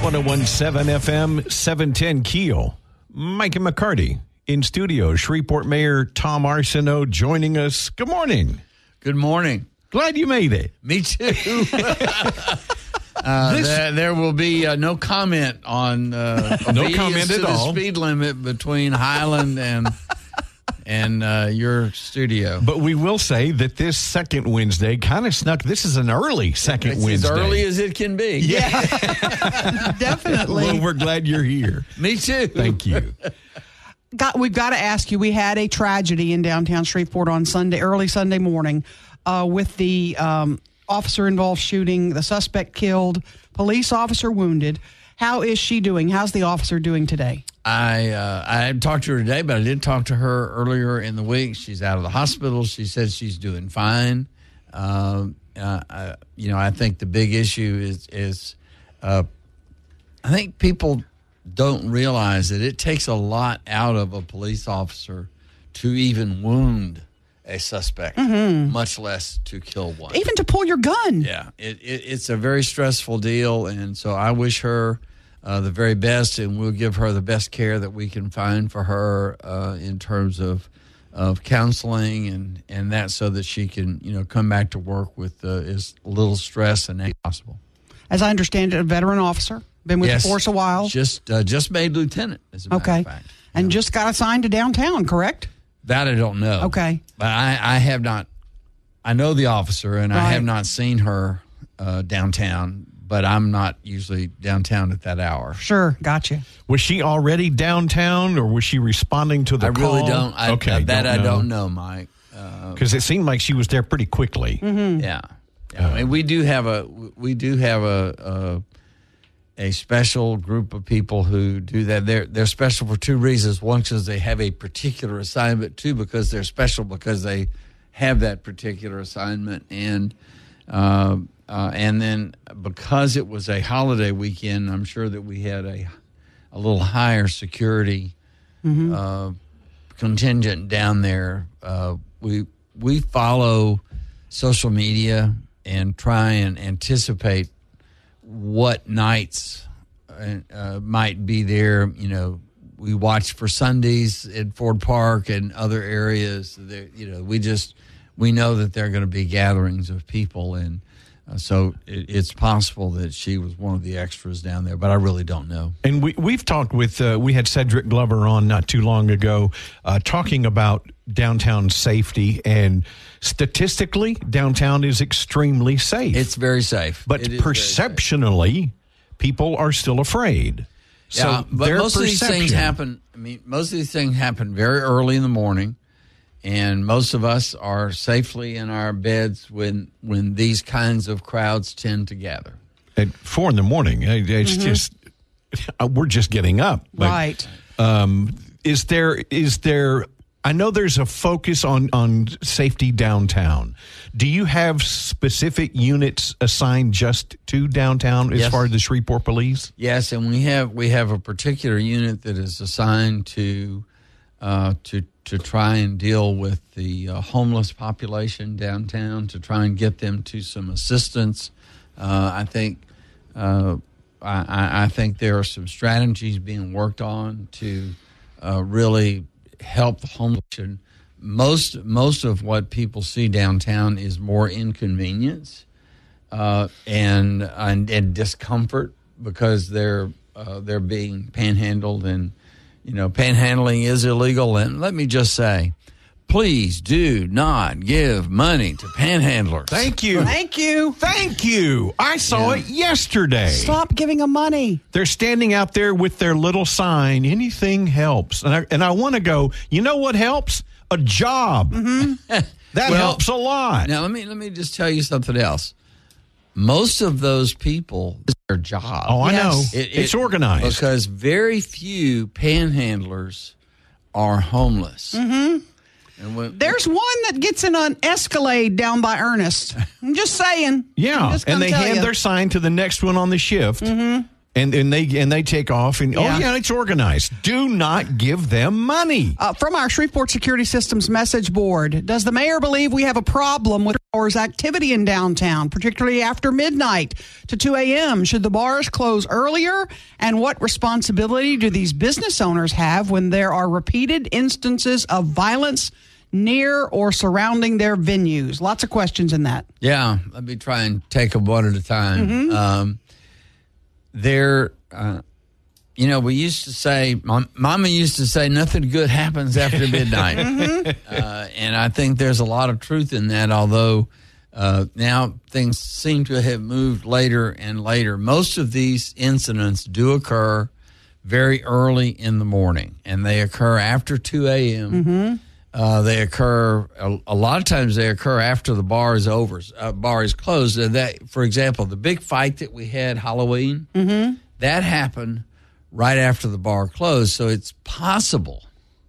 101.7 FM, 710 Keel. Mike and McCarty in studio. Shreveport Mayor Tom Arsenault joining us. Good morning. Good morning. Glad you made it. Me too. There will be no comment on no comment at all. The speed limit between Highland and your studio. But we will say that this second Wednesday kind of snuck. This is an early second Wednesday. As early as it can be. Yeah. Definitely. Well, we're glad you're here. Me too. Thank you. We've got to ask you, we had a tragedy in downtown Shreveport on early Sunday morning with the officer-involved shooting, the suspect killed, police officer wounded. How is she doing? How's the officer doing today? I talked to her today, but I did talk to her earlier in the week. She's out of the hospital. She said she's doing fine. I think the big issue is I think people don't realize that it takes a lot out of a police officer to even wound a suspect, much less to kill one. Even to pull your gun. Yeah, it's a very stressful deal, and so I wish her the very best, and we'll give her the best care that we can find for her in terms of counseling and that, so that she can come back to work with as little stress and as possible. As I understand it, a veteran officer, been with the force a while. Just made lieutenant, as a matter of fact. And just got assigned to downtown, correct? That I don't know. Okay. But I have not. I know the officer, and I have not seen her downtown. But I'm not usually downtown at that hour. Sure, gotcha. Was she already downtown, or was she responding to the call? I really don't. I don't know, Mike. Because it seemed like she was there pretty quickly. Mm-hmm. Yeah. I mean, we do have a special group of people who do that. They're special for two reasons. One, because they have a particular assignment. Two, because they're special because they have that particular assignment. And then because it was a holiday weekend, I'm sure that we had a little higher security contingent down there. We follow social media and try and anticipate what nights might be there. We watch for Sundays at Ford Park and other areas. We know that there are going to be gatherings of people, and so it's possible that she was one of the extras down there, but I really don't know. And we've talked with, we had Cedric Glover on not too long ago talking about downtown safety, and statistically, downtown is extremely safe. It's very safe. But perceptionally, people are still afraid. Yeah, so but most of these things happen. Most of these things happen very early in the morning. And most of us are safely in our beds when these kinds of crowds tend to gather. At 4 a.m, it's just, we're just getting up. But, right. Is there, I know there's a focus on safety downtown. Do you have specific units assigned just to downtown as far as the Shreveport Police? Yes, and we have a particular unit that is assigned to try and deal with the homeless population downtown, to try and get them to some assistance. I think there are some strategies being worked on to really help the homeless. Most of what people see downtown is more inconvenience and discomfort, because they're being panhandled, and panhandling is illegal. And let me just say, please do not give money to panhandlers. Thank you. Thank you. Thank you. I saw it yesterday. Stop giving them money. They're standing out there with their little sign, anything helps. And I want to go, you know what helps? A job. Mm-hmm. That helps a lot. Now, let me just tell you something else. Most of those people, it's their job. Oh, I know. It's organized. Because very few panhandlers are homeless. Mm-hmm. And there's one that gets in an Escalade down by Ernest. I'm just saying. Yeah, and they hand their sign to the next one on the shift. Mm-hmm. And they take off, and it's organized. Do not give them money. From our Shreveport Security Systems message board, does the mayor believe we have a problem with hours activity in downtown, particularly after midnight to 2 a.m.? Should the bars close earlier? And what responsibility do these business owners have when there are repeated instances of violence near or surrounding their venues? Lots of questions in that. Yeah, let me try and take them one at a time. We used to say, Mama used to say, nothing good happens after midnight. And I think there's a lot of truth in that, although now things seem to have moved later and later. Most of these incidents do occur very early in the morning, and they occur after 2 a.m. They occur, a lot of times they occur after the bar is over, bar is closed. And that, for example, the big fight that we had Halloween, that happened right after the bar closed. So it's possible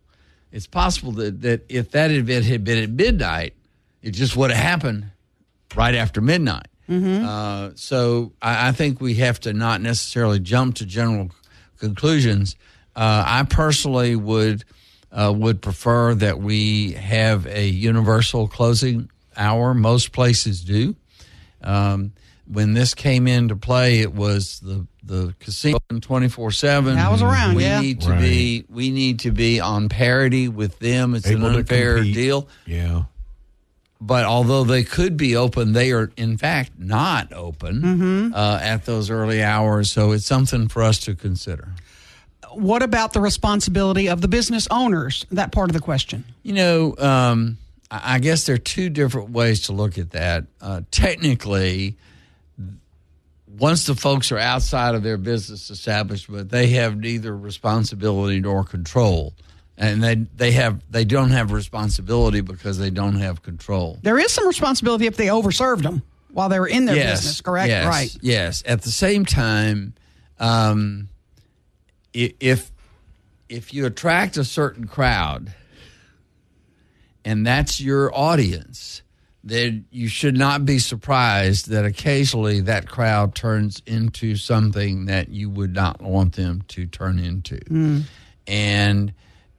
that if that event had been at midnight, it just would have happened right after midnight. So I think we have to not necessarily jump to general conclusions. I personally would prefer that we have a universal closing hour. Most places do. When this came into play, it was the casino 24/7. That was around. We need to be on parity with them. It's an unfair deal. Yeah. But although they could be open, they are in fact not open at those early hours. So it's something for us to consider. What about the responsibility of the business owners? That part of the question. I guess there are two different ways to look at that. Technically, once the folks are outside of their business establishment, they have neither responsibility nor control. And they don't have responsibility because they don't have control. There is some responsibility if they overserved them while they were in their business, correct? Yes, right. Yes. At the same time, if you attract a certain crowd and that's your audience, then you should not be surprised that occasionally that crowd turns into something that you would not want them to turn into. And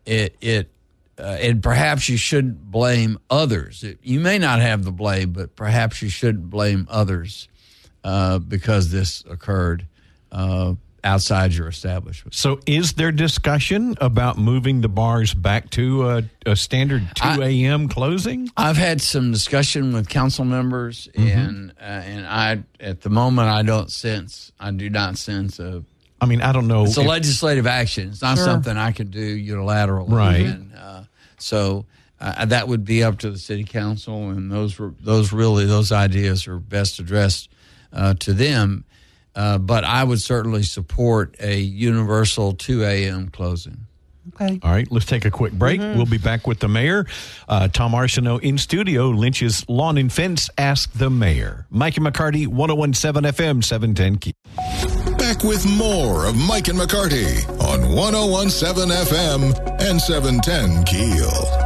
and perhaps you shouldn't blame others. You may not have the blame, but perhaps you shouldn't blame others because this occurred outside your establishment. So is there discussion about moving the bars back to a standard 2 a.m. closing? I've had some discussion with council members, and I at the moment I do not sense a. I mean, I don't know. It's a legislative action. It's not something I can do unilaterally. Right. And, so that would be up to the city council, and those ideas are best addressed to them. But I would certainly support a universal 2 a.m. closing. Okay. All right, let's take a quick break. We'll be back with the mayor. Tom Arsenault in studio. Lynch's Lawn and Fence Ask the Mayor. Mike and McCarty, 101.7 FM, 710 Key. Back with more of Mike and McCarty on 101.7 FM and 710 Keel.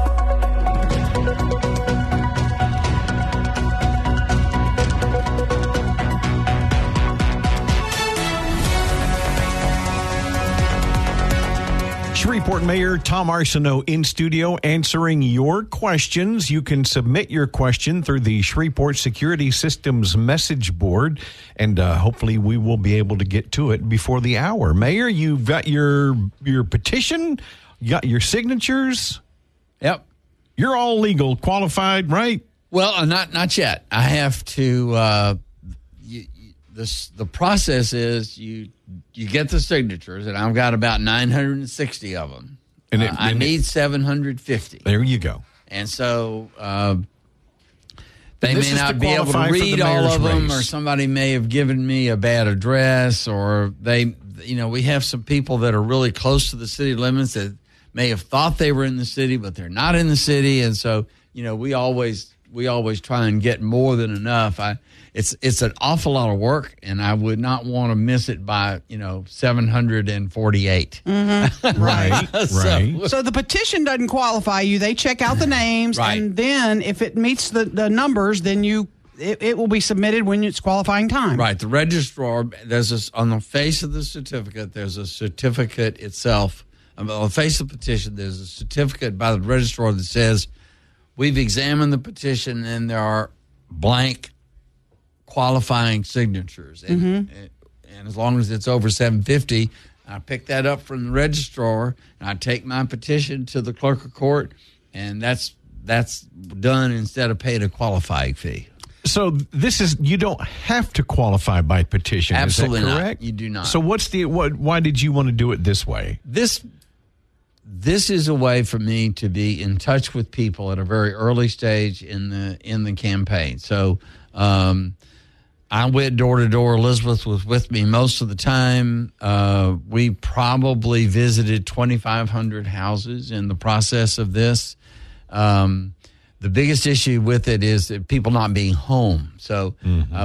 Shreveport Mayor Tom Arsenault in studio answering your questions. You can submit your question through the Shreveport Security Systems message board, and hopefully we will be able to get to it before the hour. Mayor, you've got your petition, you got your signatures. Yep. You're all legal, qualified, right? Well, not yet. I have to. The process is you get the signatures, and I've got about 960 of them. And I need 750. There you go. And so they may not be able to read all of them, or somebody may have given me a bad address, or we have some people that are really close to the city limits that may have thought they were in the city, but they're not in the city. And so, we always try and get more than enough. It's an awful lot of work, and I would not want to miss it by 748. Right. So the petition doesn't qualify you. They check out the names, and then if it meets the numbers, then it will be submitted when it's qualifying time. Right. The registrar, on the face of the certificate, there's a certificate itself. On the face of the petition, there's a certificate by the registrar that says we've examined the petition, and there are blank qualifying signatures. And as long as it's over 750, I pick that up from the registrar, and I take my petition to the clerk of court, and that's done instead of paying a qualifying fee. So this is, you don't have to qualify by petition. Absolutely is that not. correct? You do not. So why did you want to do it this way? This is a way for me to be in touch with people at a very early stage in the campaign. So I went door to door. Elizabeth was with me most of the time. We probably visited 2,500 houses in the process of this. The biggest issue with it is that people not being home. So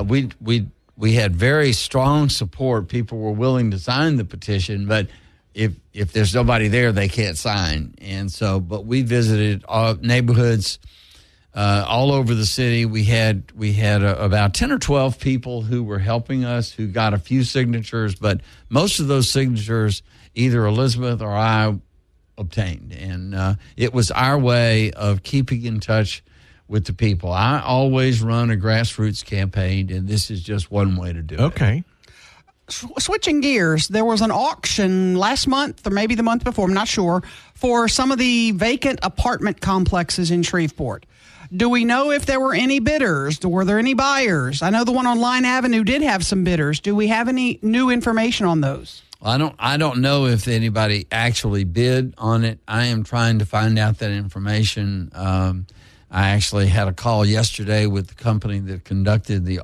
we had very strong support. People were willing to sign the petition, but if there's nobody there, they can't sign. And so, but we visited neighborhoods all over the city. We had about 10 or 12 people who were helping us, who got a few signatures, but most of those signatures, either Elizabeth or I obtained. And it was our way of keeping in touch with the people. I always run a grassroots campaign, and this is just one way to do it. Okay. Switching gears, there was an auction last month, or maybe the month before, I'm not sure, for some of the vacant apartment complexes in Shreveport. Do we know if there were any bidders? Were there any buyers? I know the one on Line Avenue did have some bidders. Do we have any new information on those? I don't know if anybody actually bid on it. I am trying to find out that information. I actually had a call yesterday with the company that conducted the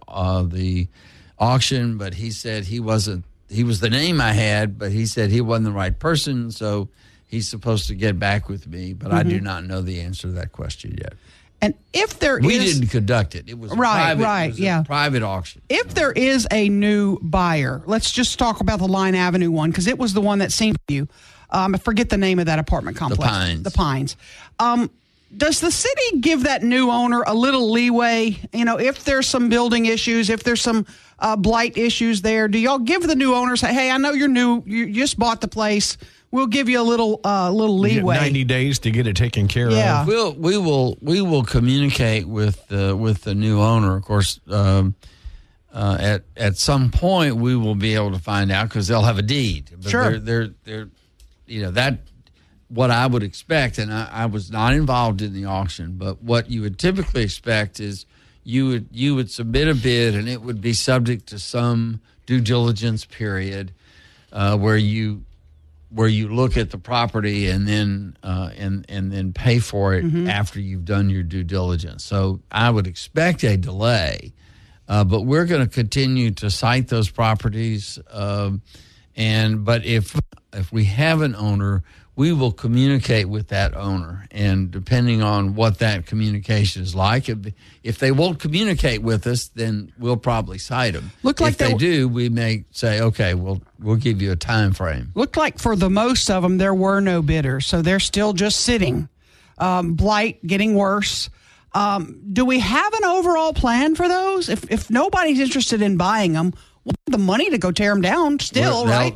auction, but he said he was the name I had, but he said he wasn't the right person, so he's supposed to get back with me, but I do not know the answer to that question yet. And if we didn't conduct it. It was a private auction. If there is a new buyer, let's just talk about the Line Avenue one, because it was the one that seemed to you. I forget the name of that apartment complex. The Pines. Does the city give that new owner a little leeway? You know, if there's some building issues, if there's some blight issues there, do y'all give the new owner, say, hey, I know you're new, you just bought the place, we'll give you a little leeway. 90 days to get it taken care of. We will communicate with the new owner. Of course, at some point we will be able to find out because they'll have a deed. But sure, they're that what I would expect, and I was not involved in the auction, but what you would typically expect is you would submit a bid and it would be subject to some due diligence period where you look at the property and then pay for it after you've done your due diligence. So I would expect a delay, but we're going to continue to cite those properties. But if we have an owner, we will communicate with that owner, and depending on what that communication is like, if they won't communicate with us, then we'll probably cite them. If they do, we may say, okay, we'll give you a time frame. Looked like for the most of them, there were no bidders, so they're still just sitting. Blight getting worse. Do we have an overall plan for those? If nobody's interested in buying them, we'll have the money to go tear them down still, right?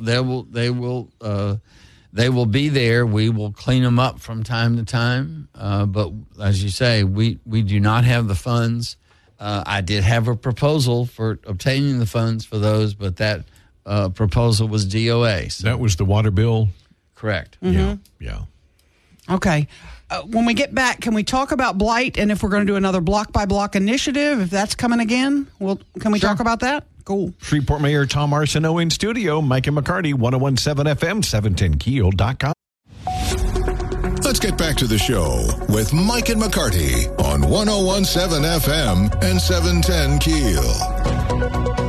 They will be there. We will clean them up from time to time. But as you say, we do not have the funds. I did have a proposal for obtaining the funds for those, but that proposal was DOA. So. That was the water bill? Correct. Yeah. Okay. When we get back, can we talk about blight and if we're going to do another block-by-block initiative, if that's coming again? Can we talk about that? Cool. Shreveport Mayor Tom Arsenault in studio. Mike and McCarty, 101.7 FM, 710keel.com. Let's get back to the show with Mike and McCarty on 101.7 FM and 710 Keel.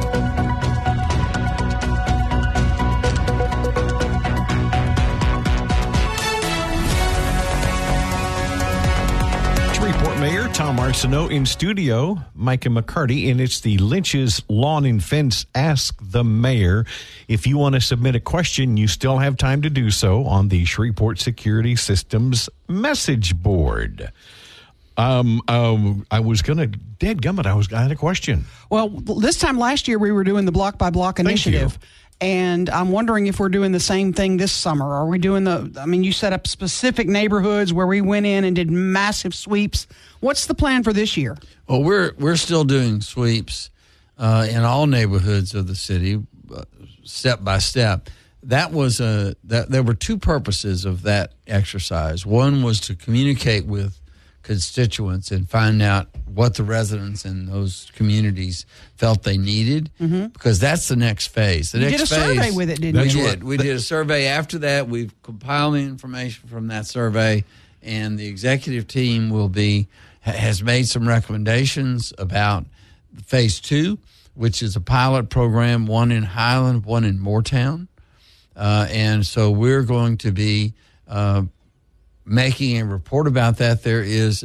Mayor Tom Arsenault in studio, Mike and McCarty, and it's the Lynch's Lawn and Fence Ask the Mayor. If you want to submit a question, you still have time to do so on the Shreveport Security Systems message board. I was going to, dadgummit, I had a question. Well, this time last year we were doing the block-by-block initiative. And I'm wondering if we're doing the same thing this summer. Are we doing you set up specific neighborhoods where we went in and did massive sweeps. What's the plan for this year? Well, we're still doing sweeps in all neighborhoods of the city, step by step. There were two purposes of that exercise. One was to communicate with constituents and find out what the residents in those communities felt they needed, because that's the next phase. You did a survey with it, didn't you? We did a survey. After that, we've compiled the information from that survey, and the executive team has made some recommendations about phase 2, which is a pilot program, one in Highland, one in Moortown. And so we're going to be making a report about that. There is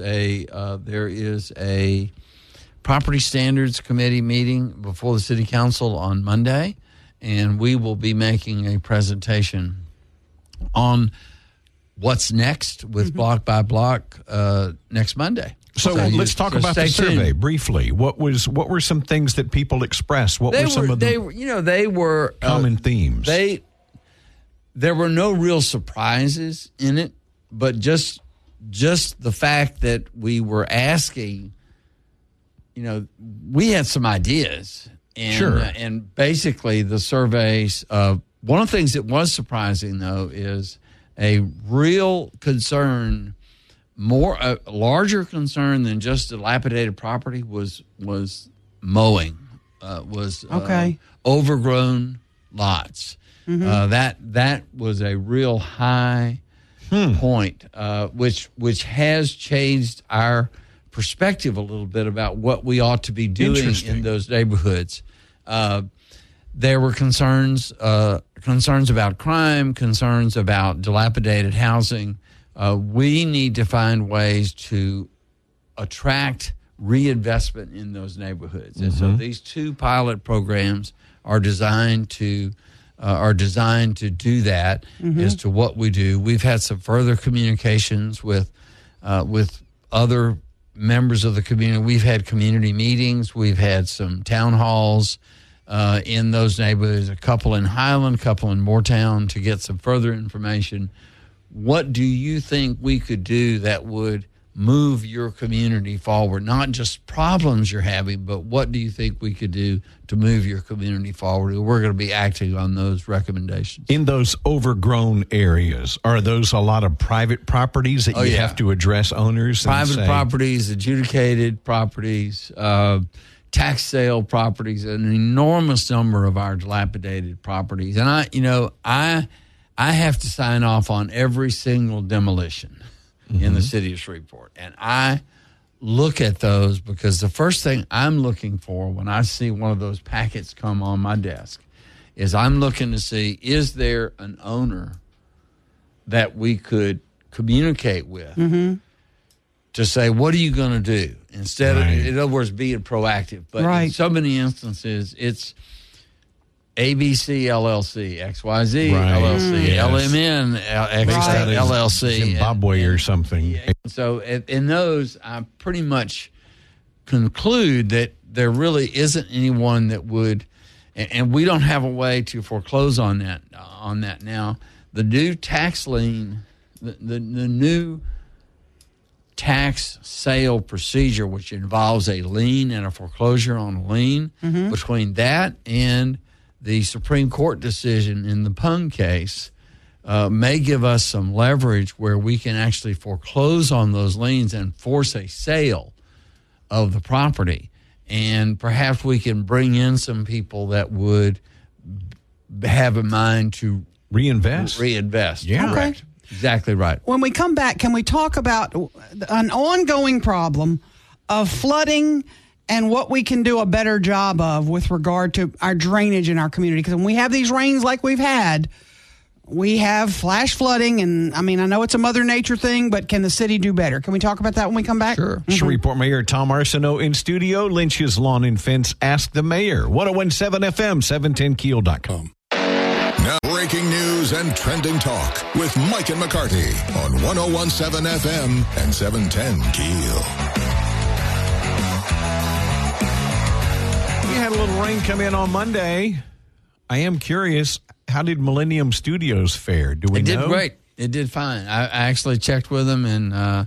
a property standards committee meeting before the city council on Monday, and we will be making a presentation on what's next with block by block next Monday. So let's talk about the survey briefly. What were some things that people expressed? What were some of the common themes? There were no real surprises in it, but just the fact that we were asking, we had some ideas. And, sure. And basically the surveys, one of the things that was surprising, though, is a real concern, a larger concern than just dilapidated property was mowing, overgrown lots. That was a real high point, which has changed our perspective a little bit about what we ought to be doing in those neighborhoods. There were concerns about crime, concerns about dilapidated housing. We need to find ways to attract reinvestment in those neighborhoods, and so these two pilot programs are designed to do that as to what we do. We've had some further communications with other members of the community. We've had community meetings. We've had some town halls in those neighborhoods, a couple in Highland, a couple in Moortown, to get some further information. What do you think we could do that would move your community forward? Not just problems you're having, but what do you think we could do to move your community forward? We're going to be acting on those recommendations. In those overgrown areas, are those a lot of private properties that you have to address owners? Private properties, adjudicated properties, tax sale properties, an enormous number of our dilapidated properties. And I have to sign off on every single demolition in the city of Shreveport. And I look at those because the first thing I'm looking for when I see one of those packets come on my desk is I'm looking to see, is there an owner that we could communicate with to say, what are you going to do? Instead of, in other words, being proactive. But in so many instances, it's ABC LLC, XYZ LLC, LMN LLC, Zimbabwe or something. So in those, I pretty much conclude that there really isn't anyone that would, and we don't have a way to foreclose on that now. The new tax lien, the new tax sale procedure, which involves a lien and a foreclosure on a lien, between that and the Supreme Court decision in the Pung case may give us some leverage where we can actually foreclose on those liens and force a sale of the property. And perhaps we can bring in some people that would have in mind to reinvest. Yeah. Correct. Exactly right. When we come back, can we talk about an ongoing problem of flooding and what we can do a better job of with regard to our drainage in our community? Because when we have these rains like we've had, we have flash flooding. And, I know it's a Mother Nature thing, but can the city do better? Can we talk about that when we come back? Sure. Shreveport Mayor Tom Arsenault in studio. Lynch's Lawn and Fence. Ask the Mayor. 1017 FM, 710keel.com. Now, breaking news and trending talk with Mike and McCarty on 1017 FM and 710 Keel. We had a little rain come in on Monday. I am curious, how did Millennium Studios fare? Do we know? It did great. It did fine. I actually checked with them, and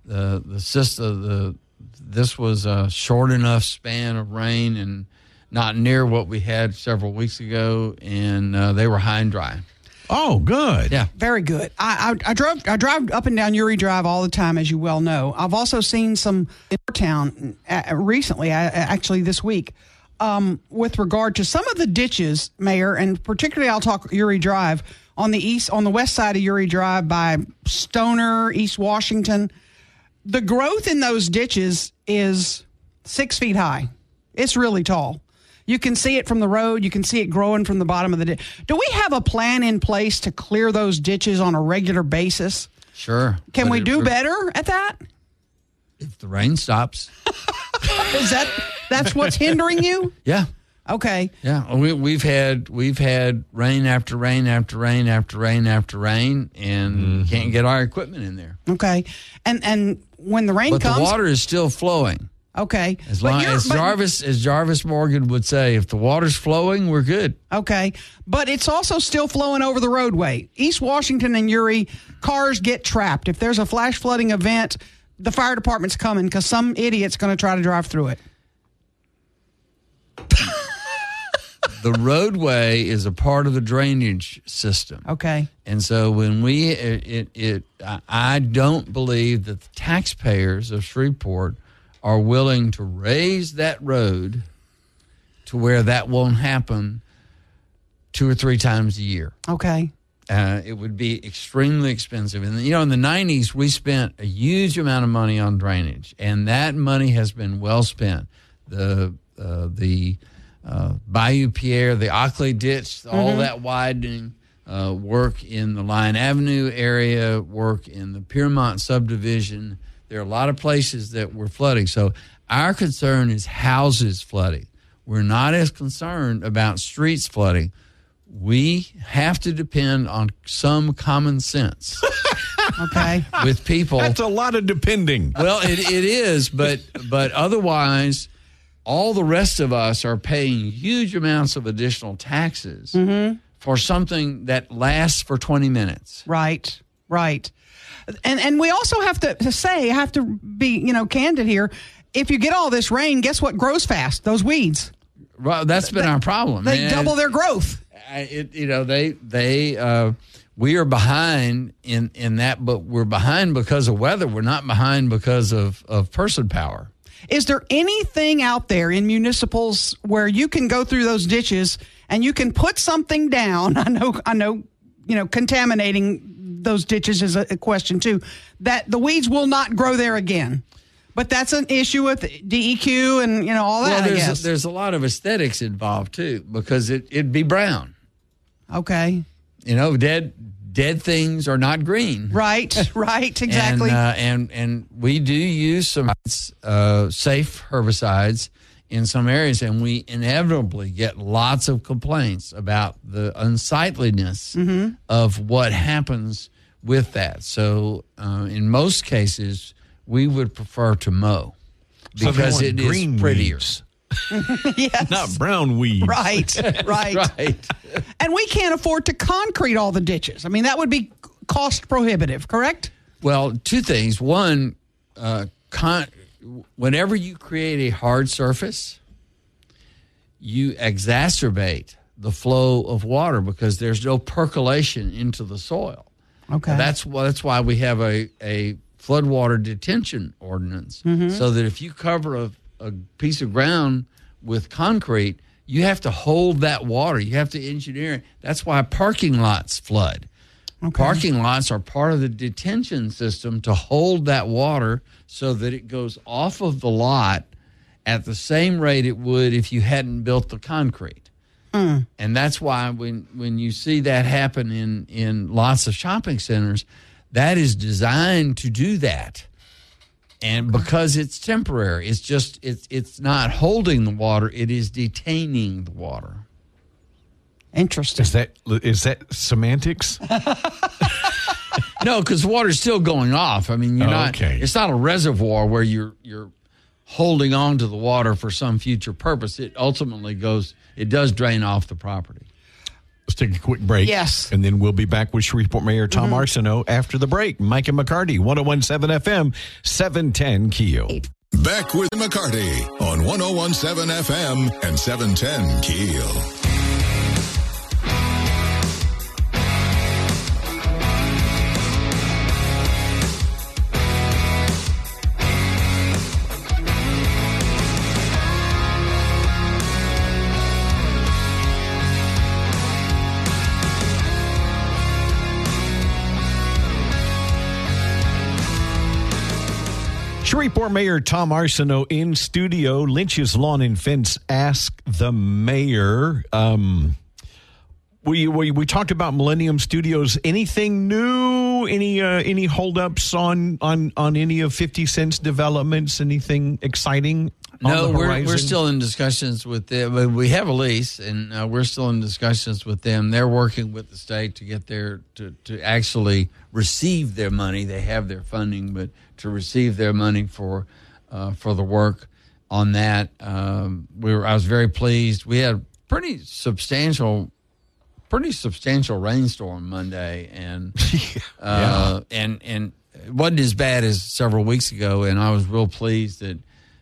this was a short enough span of rain and not near what we had several weeks ago, and they were high and dry. Oh, good. Yeah. Very good. I drive up and down Uri Drive all the time, as you well know. I've also seen some in our town recently, actually this week, with regard to some of the ditches, Mayor, and particularly I'll talk Uri Drive on the west side of Uri Drive by Stoner, East Washington. The growth in those ditches is 6 feet high. It's really tall. You can see it from the road. You can see it growing from the bottom of the ditch. Do we have a plan in place to clear those ditches on a regular basis? Sure. Can we do better at that? If the rain stops. That's what's hindering you? Yeah. Okay. Yeah. We've had rain after rain after rain after rain after rain, and can't get our equipment in there. Okay. And when the rain comes, the water is still flowing. Okay. As Jarvis Morgan would say, if the water's flowing, we're good. Okay. But it's also still flowing over the roadway. East Washington and Uri, cars get trapped. If there's a flash flooding event, the fire department's coming because some idiot's going to try to drive through it. The roadway is a part of the drainage system. Okay. And so when I don't believe that the taxpayers of Shreveport are willing to raise that road to where that won't happen 2 or 3 times a year. Okay. It would be extremely expensive. And, in the 90s, we spent a huge amount of money on drainage, and that money has been well spent. The Bayou Pierre, the Ockley Ditch, all that widening, work in the Lyon Avenue area, work in the Piermont subdivision. There are a lot of places that were flooding. So our concern is houses flooding. We're not as concerned about streets flooding. We have to depend on some common sense. Okay. With people. That's a lot of depending. Well, it is, but otherwise, all the rest of us are paying huge amounts of additional taxes for something that lasts for 20 minutes. Right. And we also have to be, candid here. If you get all this rain, guess what grows fast? Those weeds. Well, that's been our problem. They double their growth. We are behind in that, but we're behind because of weather. We're not behind because of person power. Is there anything out there in municipals where you can go through those ditches and you can put something down? I know, contaminating those ditches is a question too, that the weeds will not grow there again. But that's an issue with DEQ and, all that, I guess. There's a lot of aesthetics involved too, because it'd be brown. Okay. Dead things are not green. Right, exactly. And we do use some safe herbicides in some areas, and we inevitably get lots of complaints about the unsightliness of what happens with that. So in most cases, we would prefer to mow because it is prettier. Weeds. Yes. Not brown weeds. Right. Right. And we can't afford to concrete all the ditches. I mean, that would be cost prohibitive, correct? Well, 2 things. One, whenever you create a hard surface, you exacerbate the flow of water because there's no percolation into the soil. Okay. That's why we have a floodwater detention ordinance, so that if you cover a piece of ground with concrete, you have to hold that water. You have to engineer it. That's why parking lots flood. Okay. Parking lots are part of the detention system to hold that water so that it goes off of the lot at the same rate it would if you hadn't built the concrete. And that's why when you see that happen in lots of shopping centers, that is designed to do that. And because it's temporary, it's not holding the water, it is detaining the water. Interesting. Is that semantics? No, because the water's still going off. I mean, Okay. It's not a reservoir where you're holding on to the water for some future purpose. It ultimately does drain off the property. Let's take a quick break. Yes. And then we'll be back with Shreveport Mayor Tom Arsenault after the break. Mike and McCarty, 101.7 FM, 710 Keel. Back with McCarty on 101.7 FM and 710 Keel. Shreveport Mayor Tom Arsenault in studio. Lynch's Lawn and Fence Ask the Mayor. We talked about Millennium Studios. Anything new? Any holdups on any of 50 Cent's developments? Anything exciting? No, we're still in discussions with them. We have a lease, and we're still in discussions with them. They're working with the state to get to actually receive their money. They have their funding, but to receive their money for the work on that, I was very pleased. We had pretty substantial rainstorm Monday, and and it wasn't as bad as several weeks ago. And I was real pleased that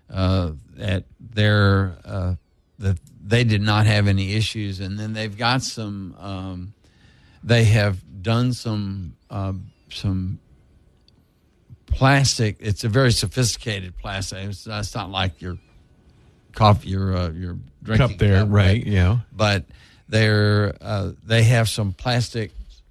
that they did not have any issues. And then they've got some. They have done some plastic. It's a very sophisticated plastic. It's not like your coffee, your drinking cup there, right? Yeah, but they have some plastic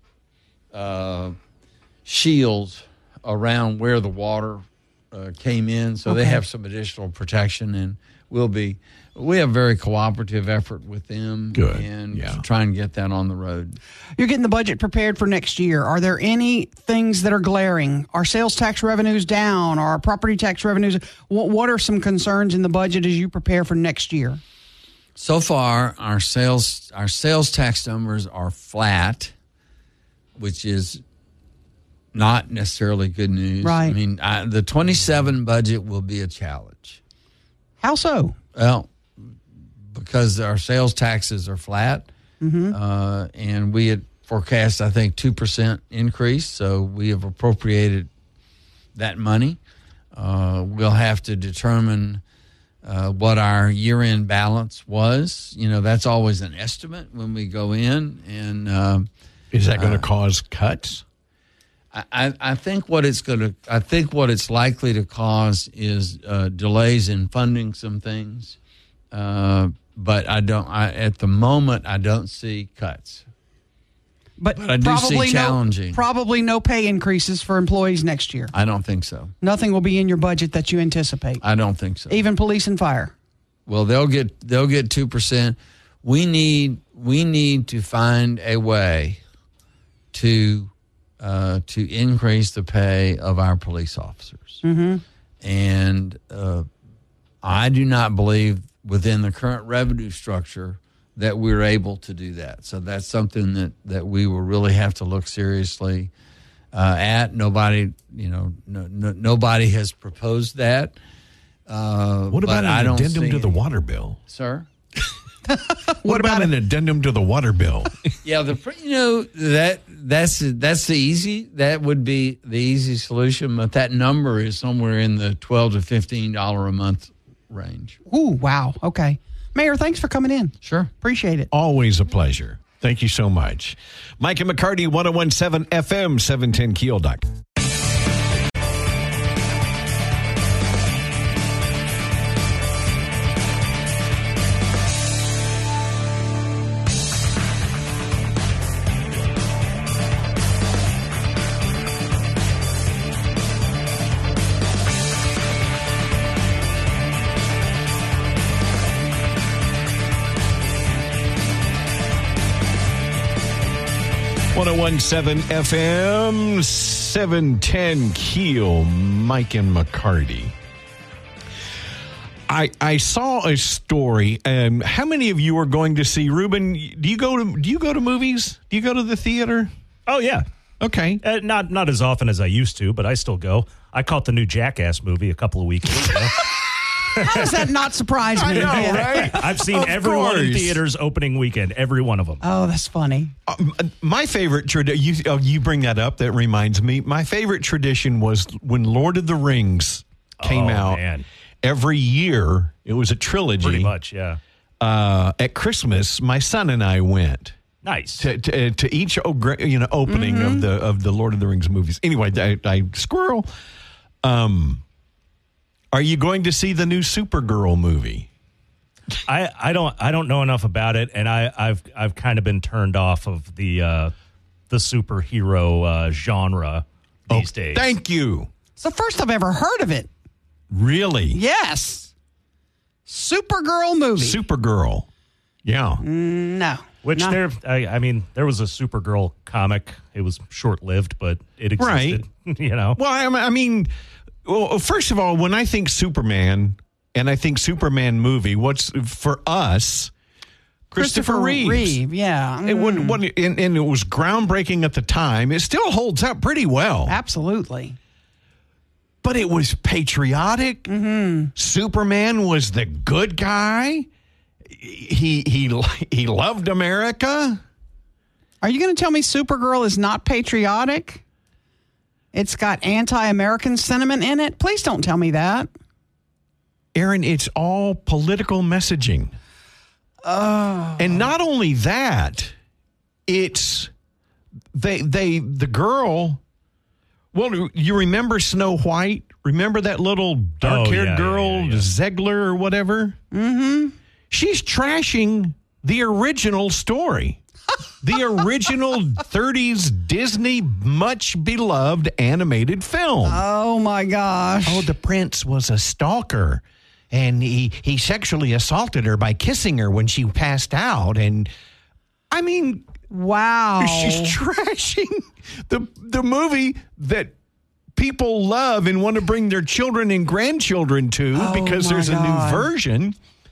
shields around where the water came in, so they have some additional protection, and we have a very cooperative effort with them. Good. And to try and get that on the road. You're getting the budget prepared for next year. Are there any things that are glaring? Are sales tax revenues down? Are property tax revenues? What are some concerns in the budget as you prepare for next year? So far, our sales tax numbers are flat, which is not necessarily good news. Right. I mean, the 27 budget will be a challenge. How so? Well, because our sales taxes are flat, and we had forecast, I think, 2% increase, so we have appropriated that money. We'll have to determine what our year-end balance was. You know, that's always an estimate when we go in. And is that going to cause cuts? I think what it's likely to cause is delays in funding some things. But at the moment, I don't see cuts. But I do see challenging. Probably no pay increases for employees next year. I don't think so. Nothing will be in your budget that you anticipate. I don't think so. Even police and fire. Well, they'll get 2%. We need to find a way to increase the pay of our police officers. And I do not believe within the current revenue structure that we're able to do that. So that's something that we will really have to look seriously at. Nobody has proposed that. What about an addendum to the water bill? Sir? What about an addendum to the water bill? Yeah, that would be the easy solution, but that number is somewhere in the $12 to $15 a month range. Ooh, wow. Okay. Mayor, thanks for coming in. Sure. Appreciate it. Always a pleasure. Thank you so much. Mike and McCarty, 101.7 FM, 710 Keel. 101.7 FM, 710 Keel, Mike and McCarty. I saw a story. How many of you are going to see Ruben? Do you go to movies? Do you go to the theater? Oh yeah. Okay. Not as often as I used to, but I still go. I caught the new Jackass movie a couple of weeks ago. How does that not surprise me? I know, right? I've seen Of everyone in course. theaters opening weekend, every one of them. Oh, that's funny. My favorite tradition, you bring that up, that reminds me. My favorite tradition was when Lord of the Rings came out. Man. Every year, it was a trilogy. Pretty much, yeah. At Christmas, my son and I went Nice. to each opening of the Lord of the Rings movies. Anyway, I squirrel. Are you going to see the new Supergirl movie? I don't know enough about it, and I've kind of been turned off of the superhero genre these days. Thank you. It's the first I've ever heard of it. Really? Yes. Supergirl movie. Supergirl. Yeah. No. Which No. there was a Supergirl comic. It was short-lived, but it existed. Well, I mean, first of all, when I think Superman and I think Superman movie, what's for us? Christopher Reeve. Yeah. And it was groundbreaking at the time. It still holds up pretty well. Absolutely. But it was patriotic. Mm-hmm. Superman was the good guy. He loved America. Are you going to tell me Supergirl is not patriotic? It's got anti-American sentiment in it? Please don't tell me that. Aaron, it's all political messaging. And not only that, it's the girl. Well, you remember Snow White? Remember that little dark-haired girl, Zegler or whatever? Mm-hmm. She's trashing the original story. The original 30s Disney much-beloved animated film. Oh, my gosh. Oh, the prince was a stalker, and he sexually assaulted her by kissing her when she passed out. And, I mean... Wow. She's trashing the movie that people love and want to bring their children and grandchildren to because there's a new version.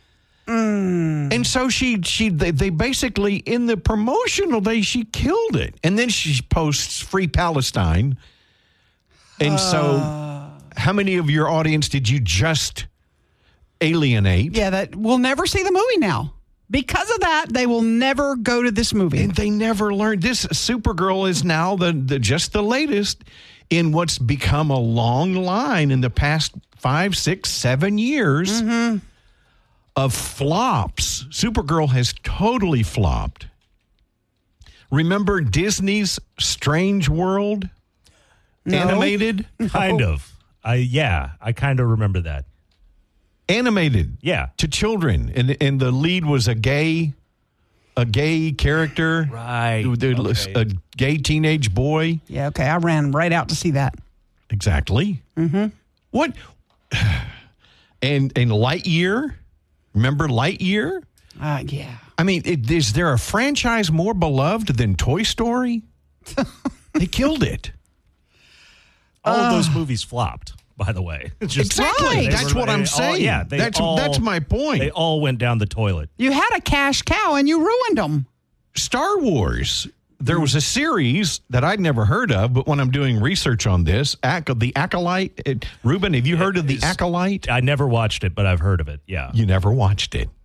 And so they basically, in the promotional day, she killed it. And then she posts Free Palestine. And so how many of your audience did you just alienate? Yeah, that we'll never see the movie now. Because of that, they will never go to this movie. And they never learned. This Supergirl is now just the latest in what's become a long line in the past 5, 6, 7 years of flops. Supergirl has totally flopped. Remember Disney's Strange World? No. Animated? Kind of. I kind of remember that. Animated. Yeah. To children. And the lead was a gay character. Right. A gay teenage boy. Yeah, okay. I ran right out to see that. Exactly. Mm-hmm. What? And Lightyear? Remember Lightyear? Yeah. I mean, is there a franchise more beloved than Toy Story? They killed it. All of those movies flopped, by the way. Exactly. That's what I'm saying. That's my point. They all went down the toilet. You had a cash cow and you ruined them. Star Wars. There was a series that I'd never heard of, but when I'm doing research on this, The Acolyte. Ruben, have you heard of The Acolyte? I never watched it, but I've heard of it. Yeah. You never watched it.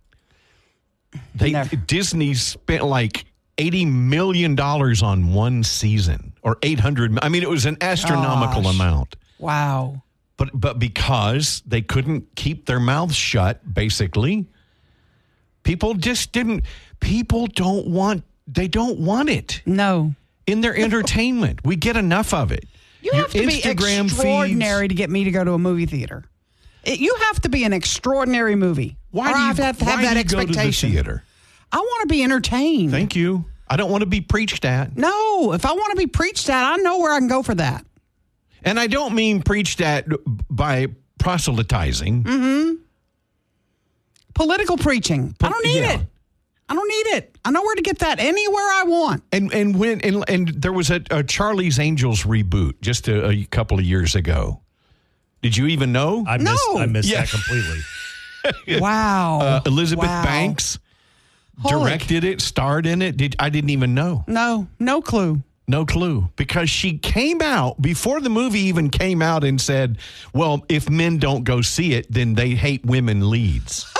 Disney spent like $80 million on one season, or $800. I mean, it was an astronomical amount. Wow. But because they couldn't keep their mouths shut, basically, people just didn't. People don't want. They don't want it. No. In their entertainment, we get enough of it. You have to be extraordinary to get me to go to a movie theater. You have to be an extraordinary movie. Why do you have that expectation? Go to the theater? I want to be entertained. Thank you. I don't want to be preached at. No, if I want to be preached at, I know where I can go for that. And I don't mean preached at by proselytizing. Mm-hmm. Political preaching. I don't need it. I don't need it. I know where to get that anywhere I want. And there was a Charlie's Angels reboot just a couple of years ago. Did you even know? I missed that completely. Wow. Elizabeth Banks directed it, starred in it. I didn't even know. No clue. No clue. Because she came out before the movie even came out and said, well, if men don't go see it, then they hate women leads.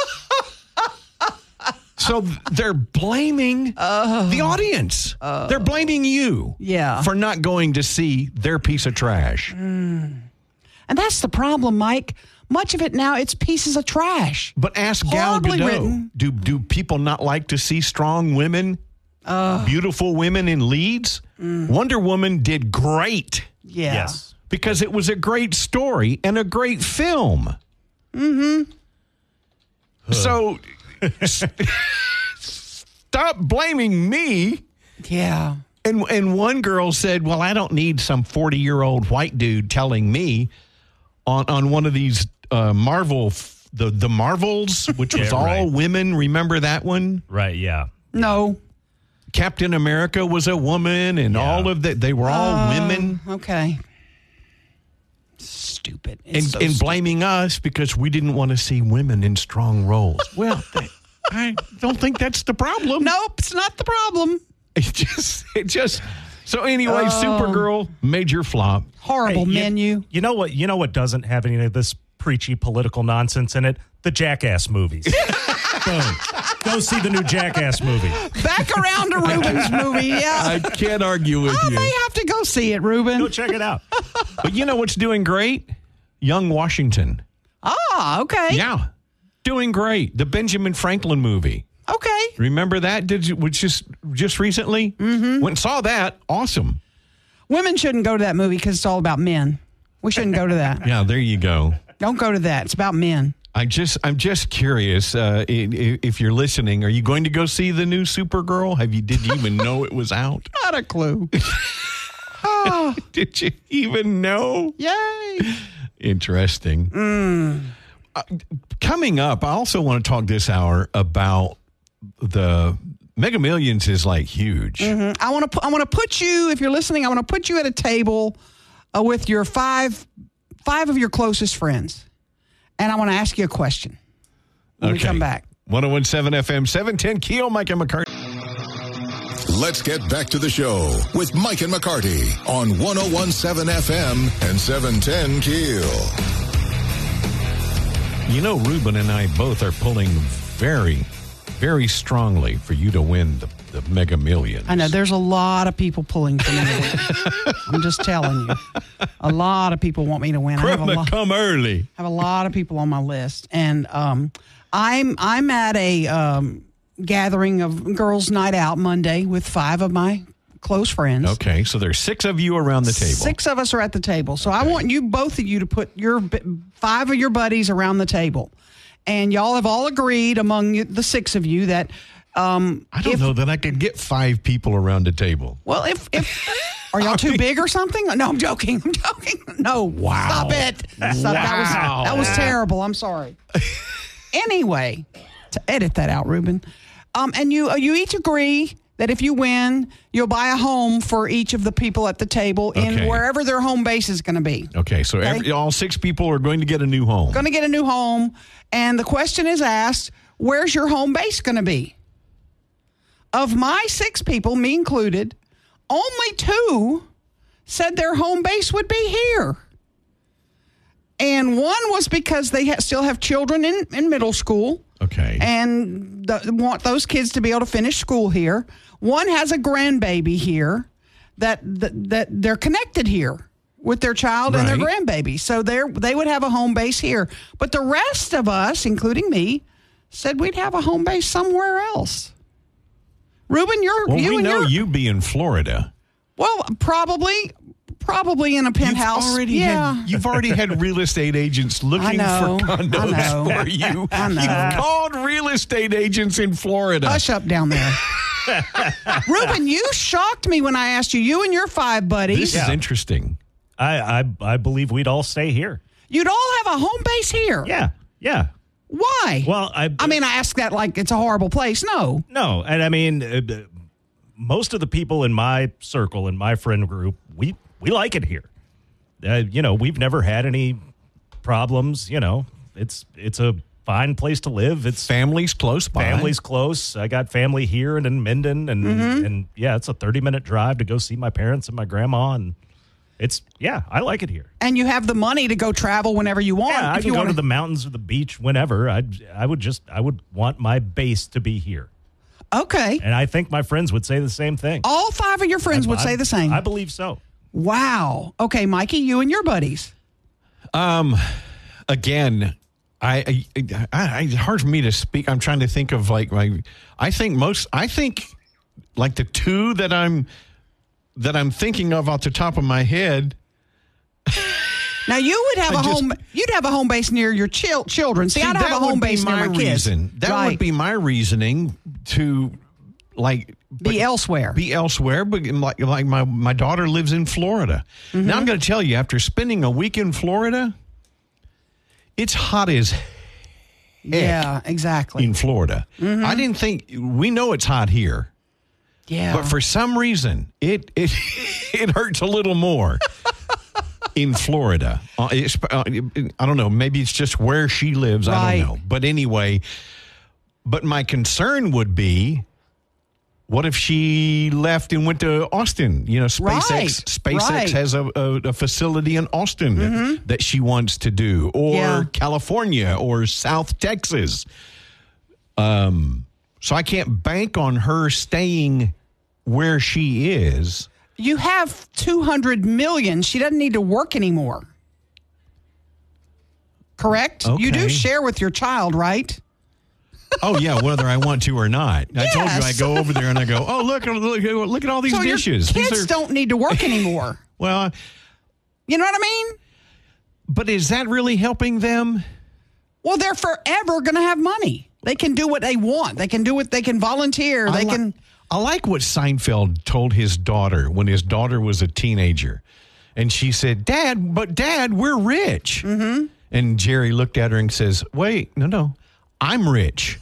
So they're blaming the audience. They're blaming you for not going to see their piece of trash. And that's the problem, Mike. Much of it now, it's pieces of trash. But ask Gal Horribly Gadot. written. Do people not like to see strong women, beautiful women in leads? Wonder Woman did great. Yeah. Yes. Because it was a great story and a great film. Mm-hmm. So stop blaming me. Yeah. And one girl said, well, I don't need some 40-year-old white dude telling me on one of these Marvel, the Marvels, which was all right. women. Remember that one? Right, yeah. No. Captain America was a woman, and all of that. They were all women. Okay. Stupid. And blaming us because we didn't want to see women in strong roles. Well, I don't think that's the problem. Nope, it's not the problem. It just. So anyway, Supergirl, major flop. Horrible menu. You know what? You know what doesn't have any of this preachy political nonsense in it? The Jackass movies. Boom. Go see the new Jackass movie. Back around to Ruben's movie, yeah. I can't argue with I you. may have to go see it, Ruben. Go check it out. But you know what's doing great? Young Washington. Ah, okay. Yeah, doing great. The Benjamin Franklin movie. Okay. Remember that? Did you? Which just recently? Mm-hmm. Went and saw that. Awesome. Women shouldn't go to that movie because it's all about men. We shouldn't go to that. Yeah, there you go. Don't go to that. It's about men. I'm just curious. If you're listening, are you going to go see the new Supergirl? Did you even know it was out? Not a clue. Did you even know? Yay. Interesting. Coming up, I also want to talk this hour about the Mega Millions is like huge. Mm-hmm. I want to put you, if you're listening, I want to put you at a table with your five of your closest friends. And I want to ask you a question when we come back. 101.7 FM, 710 Keel, Mike and McCarty. Let's get back to the show with Mike and McCarty on 101.7 FM and 710 Keel. You know, Ruben and I both are pulling very, very strongly for you to win the Mega Millions. I know there's a lot of people pulling for me to win. I'm just telling you. A lot of people want me to win. Come early. I have a lot of people on my list. And I'm at a gathering of girls' night out Monday with 5 of my close friends. Okay, so there's 6 of you around the table. 6 of us are at the table. So I want both of you to put your 5 of your buddies around the table. And y'all have all agreed among the 6 of you that I don't know that I could get 5 people around the table. Well, if are y'all too big or something? No, I'm joking. No, wow. Stop it. Stop. That was terrible. I'm sorry. Anyway, to edit that out, Ruben. And you each agree that if you win, you'll buy a home for each of the people at the table in wherever their home base is going to be. Okay, so all 6 people are going to get a new home. Going to get a new home, and the question is asked, where's your home base going to be? Of my 6 people, me included, only 2 said their home base would be here. And one was because they still have children in middle school. Okay. And want those kids to be able to finish school here. One has a grandbaby here that they're connected here with their child and their grandbaby. So they would have a home base here. But the rest of us, including me, said we'd have a home base somewhere else. Ruben, you be in Florida. Well, probably in a penthouse. You've already had real estate agents looking for condos for you. I know. You've called real estate agents in Florida. Hush up down there. Ruben, you shocked me when I asked you and your 5 buddies. This is interesting. I believe we'd all stay here. You'd all have a home base here. Yeah. Why? Well, I ask that like it's a horrible place. No, and I mean, most of the people in my circle, in my friend group, we like it here. We've never had any problems. It's a fine place to live. It's Family's close by. Family's close. I got family here and in Minden, and yeah, it's a 30-minute drive to go see my parents and my grandma, and I like it here. And you have the money to go travel whenever you want. Yeah, I can go to the mountains or the beach whenever. I would want my base to be here. Okay. And I think my friends would say the same thing. All 5 of your friends would say the same. I believe so. Wow. Okay, Mikey, you and your buddies. Again, it's hard for me to speak. I'm trying to think of I think like the two that I'm thinking of off the top of my head. Now you would have you'd have a home base near your children. See, I'd have a home base near my kids. That would be my reasoning to be elsewhere. Be elsewhere, but like my daughter lives in Florida. Mm-hmm. Now I'm going to tell you, after spending a week in Florida, it's hot as heck. Yeah, exactly. In Florida. Mm-hmm. I didn't think, we know it's hot here. Yeah. But for some reason, it hurts a little more in Florida. I don't know. Maybe it's just where she lives. Right. I don't know. But anyway, my concern would be, what if she left and went to Austin? You know, SpaceX has a facility in Austin that she wants to do, or California or South Texas. So I can't bank on her staying where she is. You have $200 million. She doesn't need to work anymore. Correct? Okay. You do share with your child, right? Oh, yeah, whether I want to or not. I told you I go over there and I go, oh, look at all these dishes. Your kids don't need to work anymore. Well, you know what I mean? But is that really helping them? Well, they're forever going to have money. They can do what they want. They can volunteer. I like what Seinfeld told his daughter when his daughter was a teenager. And she said, Dad, we're rich. Mm-hmm. And Jerry looked at her and says, wait, no. I'm rich.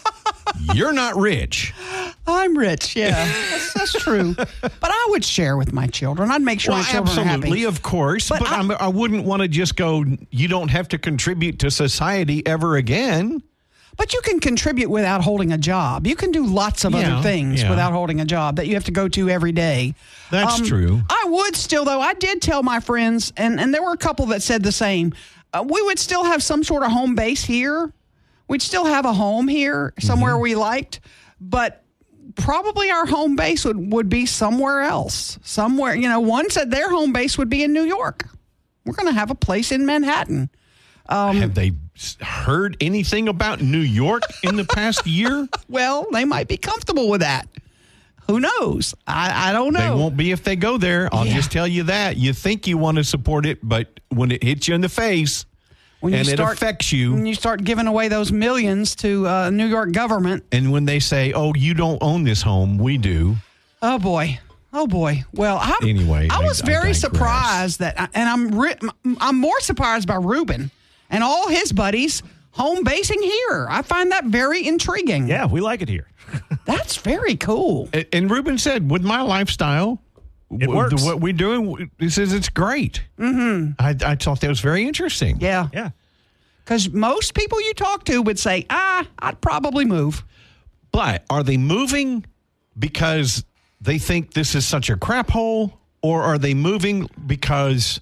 You're not rich. I'm rich, yeah. That's true. But I would share with my children. I'd make sure my children are happy. Absolutely, of course. But I wouldn't want to just go, you don't have to contribute to society ever again. But you can contribute without holding a job. You can do lots of other things without holding a job that you have to go to every day. That's true. I would still, though. I did tell my friends, and there were a couple that said the same. We would still have some sort of home base here. We'd still have a home here, somewhere we liked, but probably our home base would be somewhere else. Somewhere, one said their home base would be in New York. We're going to have a place in Manhattan. Have they heard anything about New York in the past year? Well, they might be comfortable with that. Who knows? I don't know. They won't be if they go there. I'll just tell you that. You think you want to support it, but when it hits you in the face, it affects you. When you start giving away those millions to New York government. And when they say, oh, you don't own this home, we do. Oh, boy. Well, I was very surprised that, and I'm more surprised by Ruben and all his buddies home basing here. I find that very intriguing. Yeah, we like it here. That's very cool. And Ruben said, with my lifestyle, it works. What we're doing, he says it's great. Mm-hmm. I thought that was very interesting. Yeah. Because most people you talk to would say, I'd probably move. But are they moving because they think this is such a crap hole, or are they moving because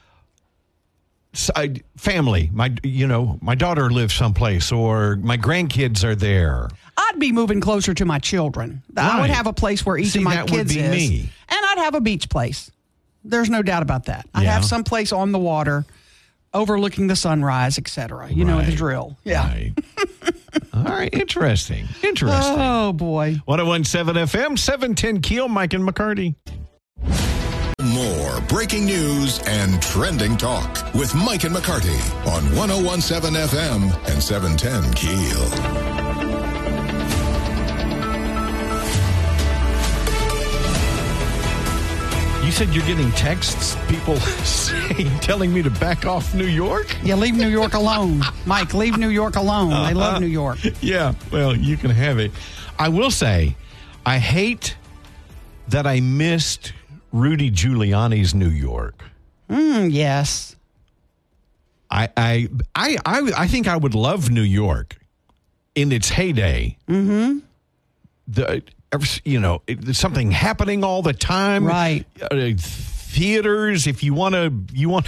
family, my daughter lives someplace, or my grandkids are there? I'd be moving closer to my children. Right. I would have a place where each of my kids is. Me. And I'd have a beach place. There's no doubt about that. I'd have some place on the water overlooking the sunrise, etc. You know the drill. Yeah. Right. All right. Interesting. Oh, boy. 101.7 FM, 710 Keel, Mike and McCarty. More breaking news and trending talk with Mike and McCarty on 101.7 FM and 710 Keel. You said you're getting texts, people telling me to back off New York? Yeah, leave New York alone. Mike, leave New York alone. They love New York. Yeah, well, you can have it. I will say, I hate that I missed Rudy Giuliani's New York. Yes. I think I would love New York in its heyday. Mm-hmm. There's something happening all the time. Right. Theaters. If you want an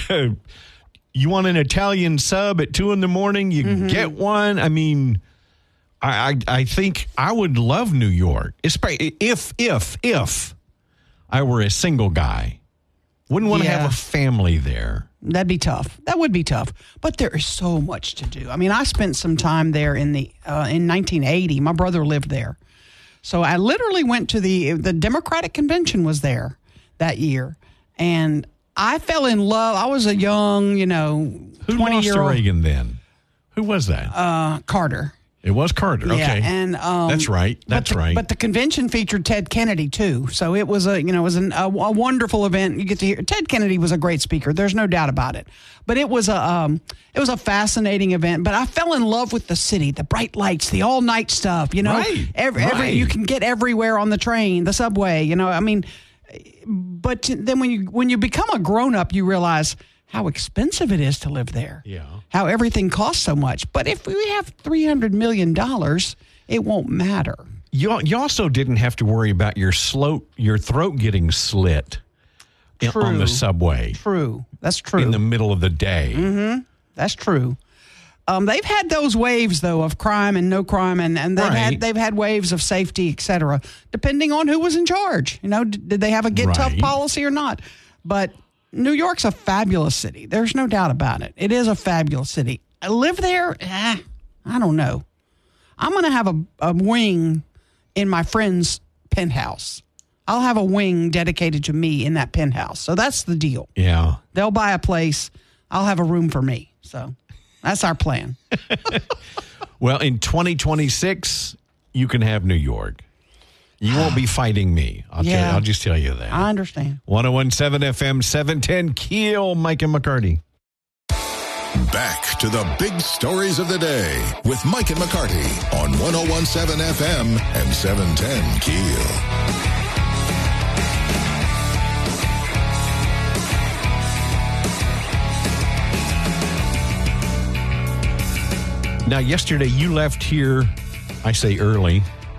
Italian sub at 2 a.m, you get one. I mean, I think I would love New York, especially if I were a single guy. Wouldn't want to have a family there. That'd be tough. That would be tough. But there is so much to do. I mean, I spent some time there in 1980. My brother lived there. So I literally went to the Democratic Convention was there that year. And I fell in love. I was a young, 20-year-old. Who lost to Reagan then? Who was that? Carter. It was Carter. Okay. Yeah, and that's right. Right. But the convention featured Ted Kennedy too, so it was a wonderful event. You get to hear Ted Kennedy was a great speaker. There's no doubt about it. But it was a fascinating event. But I fell in love with the city, the bright lights, the all night stuff. Right. Every you can get everywhere on the train, the subway. I mean, but then when you become a grown up, you realize how expensive it is to live there. Yeah. How everything costs so much. But if we have $300 million, it won't matter. You also didn't have to worry about your throat getting slit on the subway. True. That's true. In the middle of the day. Mm-hmm. That's true. They've had those waves, though, of crime and no crime, and they've had waves of safety, et cetera, depending on who was in charge. Did they have a get tough policy or not? But New York's a fabulous city. There's no doubt about it. It is a fabulous city. I live there. I don't know. I'm going to have a wing in my friend's penthouse. I'll have a wing dedicated to me in that penthouse. So that's the deal. Yeah. They'll buy a place. I'll have a room for me. So that's our plan. Well, in 2026, you can have New York. You won't be fighting me. I'll just tell you that. I understand. 101.7 FM, 710 Keel, Mike and McCarty. Back to the big stories of the day with Mike and McCarty on 101.7 FM and 710 Keel. Now, yesterday you left here, I say early,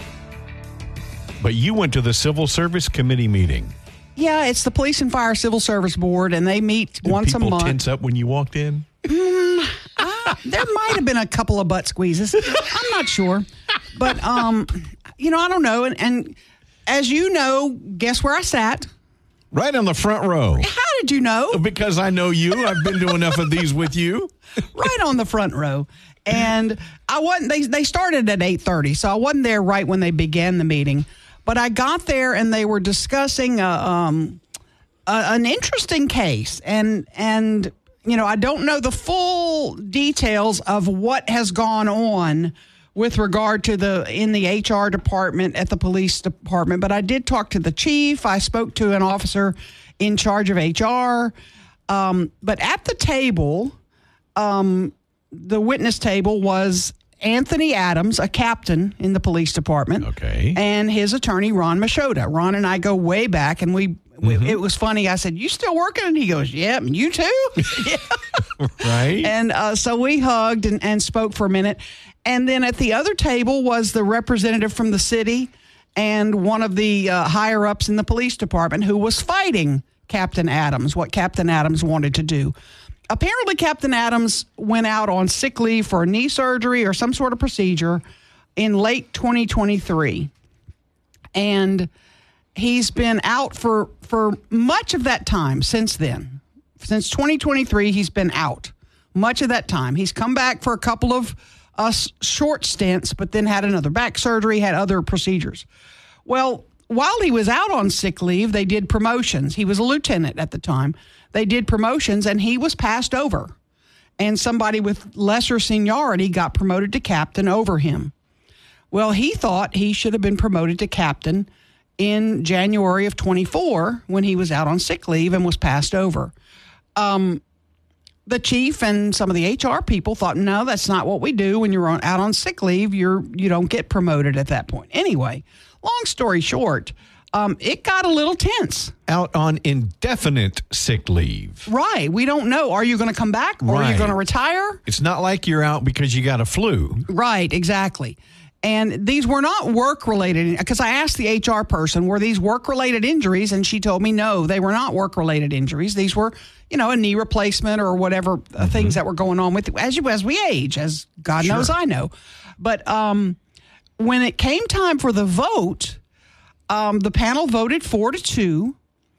but you went to the Civil Service Committee meeting. Yeah, it's the Police and Fire Civil Service Board, and they meet once a month. People tense up when you walked in? There might have been a couple of butt squeezes. I'm not sure. But, I don't know. And as you know, guess where I sat? Right on the front row. How did you know? Because I know you. I've been to enough of these with you. Right on the front row. And I wasn't. They started at 8:30, so I wasn't there right when they began the meeting. But I got there and they were discussing an interesting case, and I don't know the full details of what has gone on with regard to in the HR department at the police department. But I did talk to the chief. I spoke to an officer in charge of HR. But at the table, the witness table was Anthony Adams, a captain in the police department. Okay. And his attorney, Ron Machota. Ron and I go way back, and it was funny. I said, "You still working?" And he goes, "Yep." Yeah, you too? Yeah. Right. And so we hugged and spoke for a minute. And then at the other table was the representative from the city and one of the higher-ups in the police department who was fighting Captain Adams, what Captain Adams wanted to do. Apparently, Captain Adams went out on sick leave for a knee surgery or some sort of procedure in late 2023. And he's been out for much of that time since then. Since 2023, he's been out much of that time. He's come back for a couple of short stints, but then had another back surgery, had other procedures. Well, while he was out on sick leave, they did promotions. He was a lieutenant at the time. They did promotions, and he was passed over. And somebody with lesser seniority got promoted to captain over him. Well, he thought he should have been promoted to captain in January of 24 when he was out on sick leave and was passed over. The chief and some of the HR people thought, no, that's not what we do. When you're out on sick leave, you don't get promoted at that point. Anyway, long story short, it got a little tense. Out on indefinite sick leave. Right. We don't know. Are you going to come back or are you Right. going to retire? It's not like you're out because you got a flu. Right, exactly. And these were not work-related, because I asked the HR person, were these work-related injuries? And she told me, no, they were not work-related injuries. These were, a knee replacement or whatever things that were going on with as we age, as God knows I know. But when it came time for the vote, the panel voted 4-2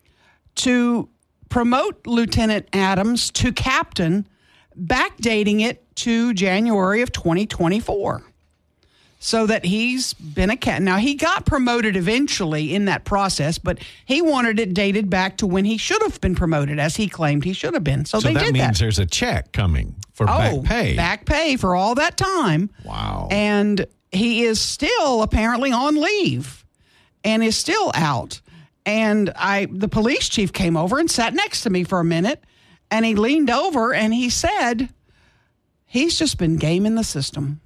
to promote Lieutenant Adams to captain, backdating it to January of 2024. So that he's been a captain. Now, he got promoted eventually in that process, but he wanted it dated back to when he should have been promoted, as he claimed he should have been. So they that did means that. there's a check coming for back pay. Back pay for all that time. Wow. And he is still apparently on leave and is still out. And the police chief came over and sat next to me for a minute, and he leaned over and he said, he's just been gaming the system.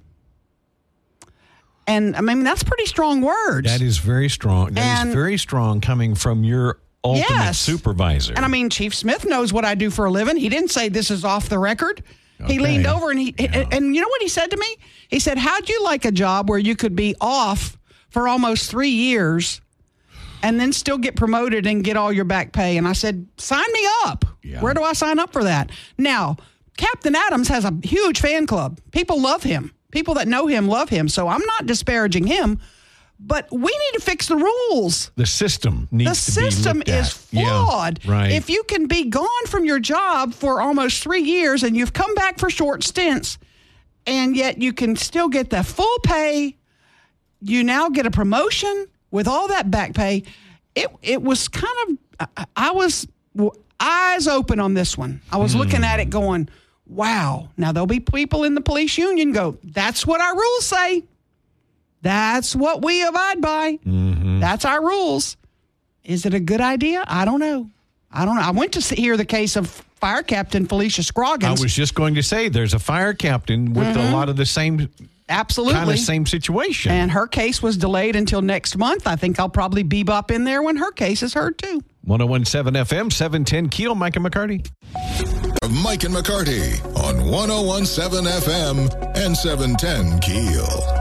And I mean, that's pretty strong words. That is very strong. That is very strong coming from your ultimate supervisor. And I mean, Chief Smith knows what I do for a living. He didn't say this is off the record. He leaned over and and you know what he said to me? He said, how'd you like a job where you could be off for almost 3 years and then still get promoted and get all your back pay? And I said, sign me up. Yeah. Where do I sign up for that? Now, Captain Adams has a huge fan club. People love him. People that know him love him. So I'm not disparaging him, but we need to fix the rules. The system needs to be looked at. The system is flawed. Yeah, right. If you can be gone from your job for almost 3 years and you've come back for short stints, and yet you can still get the full pay, you now get a promotion with all that back pay. It was kind of, I was eyes open on this one. I was looking at it going, wow. Now, there'll be people in the police union go, that's what our rules say. That's what we abide by. Mm-hmm. That's our rules. Is it a good idea? I don't know. I went to hear the case of Fire Captain Felicia Scroggins. I was just going to say there's a fire captain with a lot of the same Absolutely. kind of same situation. And her case was delayed until next month. I think I'll probably bebop in there when her case is heard, too. 101.7 FM, 710 Keel, Mike and McCarty. Mike and McCarty on 101.7 FM and 710 Keel.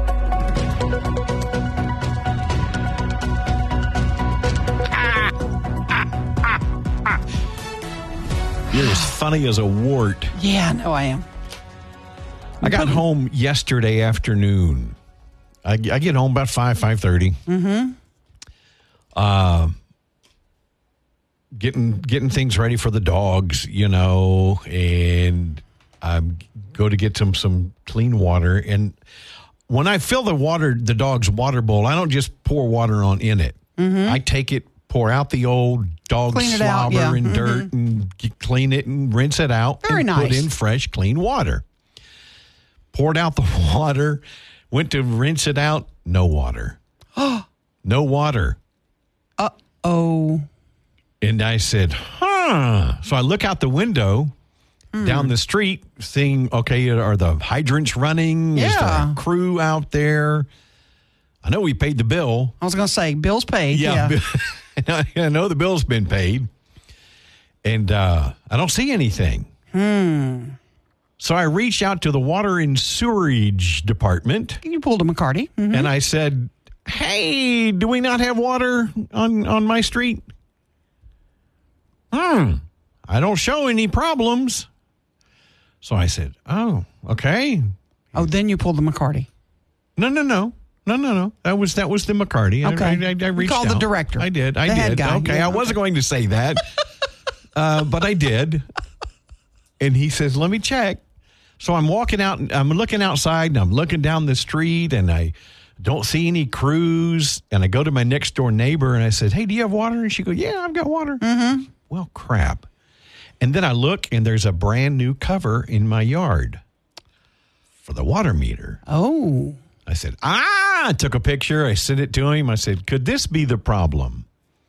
You're as funny as a wart. Yeah, no, I am. I got home yesterday afternoon. I get home about 5:30. Mm-hmm. Getting things ready for the dogs, and I go to get some clean water. And when I fill the dog's water bowl, I don't just pour water in it. Mm-hmm. I take it, pour out the old dog slobber and dirt, and clean it and rinse it out. Very and nice. Put in fresh, clean water. Poured out the water, went to rinse it out. No water. No water. Uh-oh. And I said, So I look out the window down the street, seeing, okay, are the hydrants running? Yeah. Is there a crew out there? I know we paid the bill. I was going to say, bills paid. Yeah. I know the bill's been paid. And I don't see anything. So I reached out to the water and sewerage department. You pulled a McCarty. Mm-hmm. And I said, hey, do we not have water on my street? I don't show any problems. So I said, oh, okay. Oh, then you pulled the McCarty. No. That was the McCarty. Okay. I reached called out. the director. I did. The head guy. Okay. Yeah, I wasn't going to say that, but I did. And he says, let me check. So I'm walking out, and I'm looking outside, and I'm looking down the street, and I don't see any crews. And I go to my next door neighbor, and I said, hey, do you have water? And she goes, yeah, I've got water. Mm-hmm. Well, crap. And then I look, and there's a brand new cover in my yard for the water meter. Oh. I said, I took a picture. I sent it to him. I said, could this be the problem?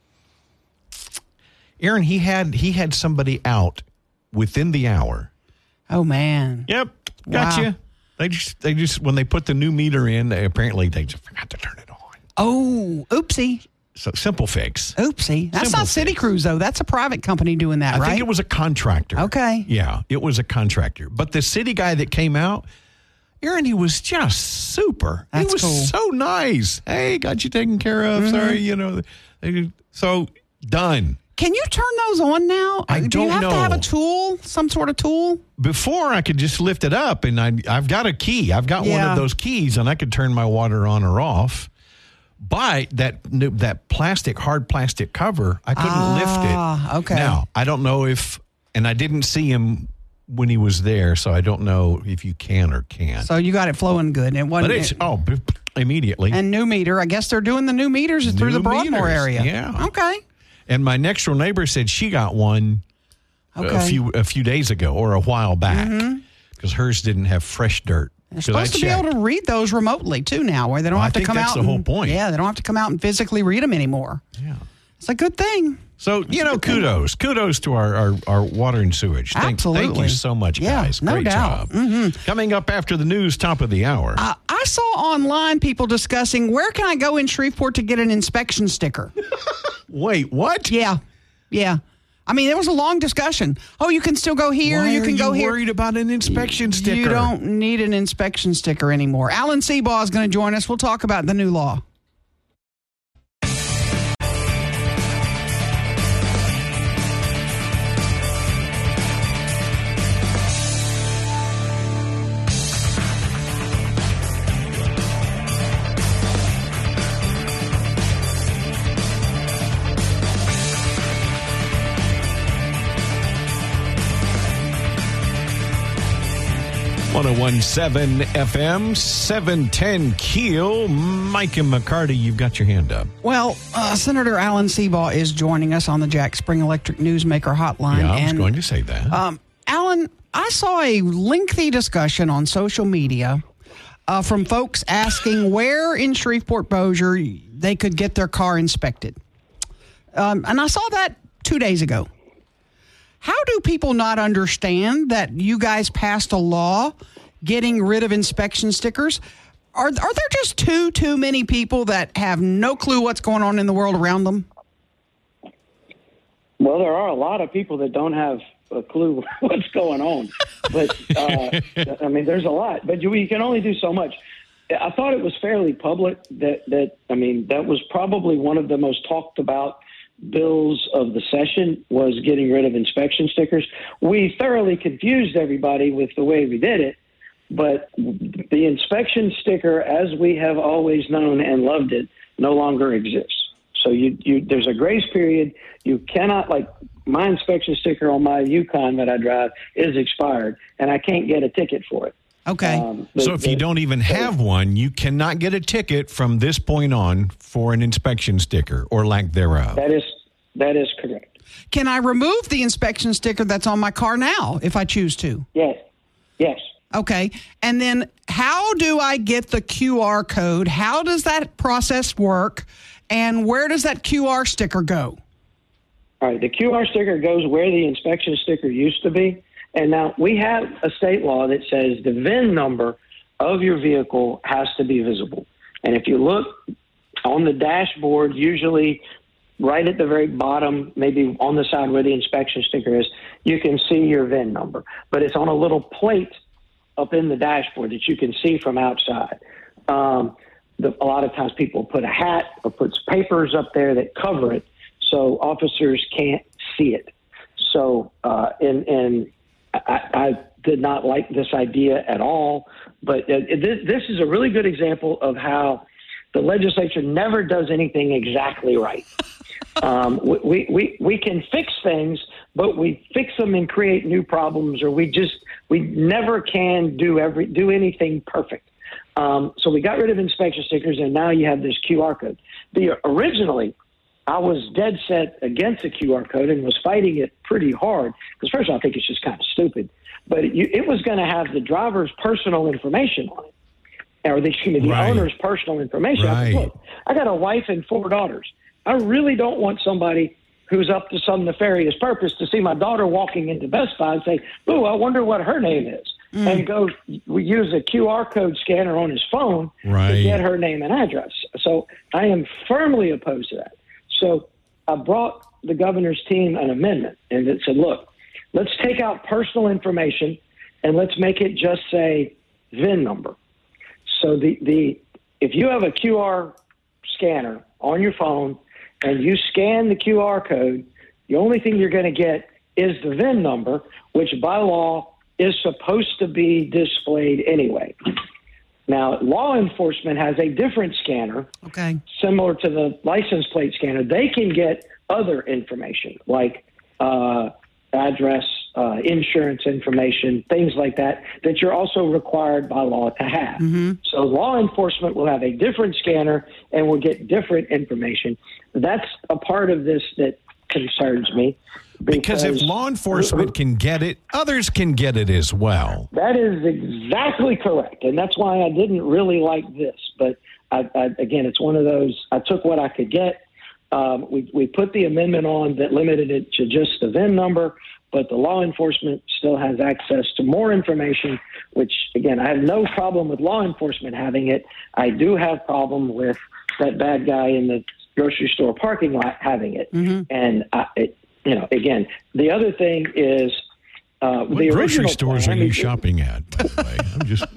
Aaron, he had somebody out within the hour. Oh, man. Yep. Gotcha. Wow. They just when they put the new meter in, they just forgot to turn it on. Oh, oopsie. So Simple Fix. Oopsie. That's Simple not City Fix. Crews, though. That's a private company doing that, I right? think it was a contractor. Okay. Yeah, it was a contractor. But the city guy that came out, Aaron, he was just super. That's he was cool. so nice. Hey, got you taken care of. Sorry, So done. Can you turn those on now? I Do you don't have to have know. a tool, some sort of tool? Before I could just lift it up, and I've got a key. I've got one Yeah. of those keys, and I could turn my water on or off. But that hard plastic cover, I couldn't lift it. Okay. Now, I don't know if, and I didn't see him when he was there, so I don't know if you can or can't. So you got it flowing good. And it wasn't, But it's, immediately. and new meter. I guess they're doing the new meters through the New Broadmoor meters, area. yeah. Okay. And my next door neighbor said she got one Okay. a few days ago or a while back because hers didn't have fresh dirt. They're 'Cause I supposed to be able checked. to read those remotely, too, now, where they don't Well, I have to think come that's out. the whole and- point. Yeah, they don't have to come out and physically read them anymore. Yeah. It's a good thing. So, kudos to our water and sewage. Thank you Absolutely. so much, Yeah, guys. no Great doubt. job. Coming up after the news, top of the hour. I saw online people discussing where can I go in Shreveport to get an inspection sticker? Wait, what? Yeah. I mean, there was a long discussion. Oh, you can still go here. Why you can are go you here. worried about an inspection sticker? You don't need an inspection sticker anymore. Alan Seabaugh is going to join us. We'll talk about the new law. .101.7 FM, 710 Keel. Mike and McCarty, you've got your hand up. Well, Senator Alan Seabaugh is joining us on the Jack Spring Electric Newsmaker hotline. Yeah, I was and, going to say that. Alan, I saw a lengthy discussion on social media from folks asking where in Shreveport-Bossier they could get their car inspected. And I saw that 2 days ago. How do people not understand that you guys passed a law getting rid of inspection stickers? Are there just too many people that have no clue what's going on in the world around them? Well, there are a lot of people that don't have a clue what's going on. But, I mean, there's a lot. But you can only do so much. I thought it was fairly public that was probably one of the most talked about bills of the session was getting rid of inspection stickers. We thoroughly confused everybody with the way we did it, but the inspection sticker, as we have always known and loved it, no longer exists. So there's a grace period. You cannot, like my inspection sticker on my Yukon that I drive is expired, and I can't get a ticket for it. Okay. So if you don't even have one, you cannot get a ticket from this point on for an inspection sticker or lack thereof. That is correct. Can I remove the inspection sticker that's on my car now if I choose to? Yes. Okay. And then how do I get the QR code? How does that process work? And where does that QR sticker go? All right. The QR sticker goes where the inspection sticker used to be. And now we have a state law that says the VIN number of your vehicle has to be visible. And if you look on the dashboard, usually right at the very bottom, maybe on the side where the inspection sticker is, you can see your VIN number. But it's on a little plate up in the dashboard that you can see from outside. A lot of times people put a hat or put papers up there that cover it so officers can't see it. So, I did not like this idea at all, but this is a really good example of how the legislature never does anything exactly right. We can fix things, but we fix them and create new problems, or we never can do anything perfect. So we got rid of inspection stickers, and now you have this QR code. Originally, I was dead set against the QR code and was fighting it pretty hard because, first of all, I think it's just kind of stupid. But it was going to have the driver's personal information on it, or the owner's personal information. Right. I said, look, I got a wife and 4 daughters. I really don't want somebody who's up to some nefarious purpose to see my daughter walking into Best Buy and say, "Ooh, I wonder what her name is," and we use a QR code scanner on his phone to get her name and address. So I am firmly opposed to that. So I brought the governor's team an amendment, and it said, look, let's take out personal information and let's make it just say VIN number. So if you have a QR scanner on your phone and you scan the QR code, the only thing you're going to get is the VIN number, which by law is supposed to be displayed anyway. Now, law enforcement has a different scanner, similar to the license plate scanner. They can get other information like address, insurance information, things like that you're also required by law to have. So law enforcement will have a different scanner and will get different information. That's a part of this that concerns me. Because if law enforcement can get it, others can get it as well. That is exactly correct. And that's why I didn't really like this. But, again, it's one of those, I took what I could get. We put the amendment on that limited it to just the VIN number, but the law enforcement still has access to more information, which, again, I have no problem with law enforcement having it. I do have problem with that bad guy in the grocery store parking lot having it. And, again, the other thing is what the grocery stores are you shopping at, by the way? I'm just...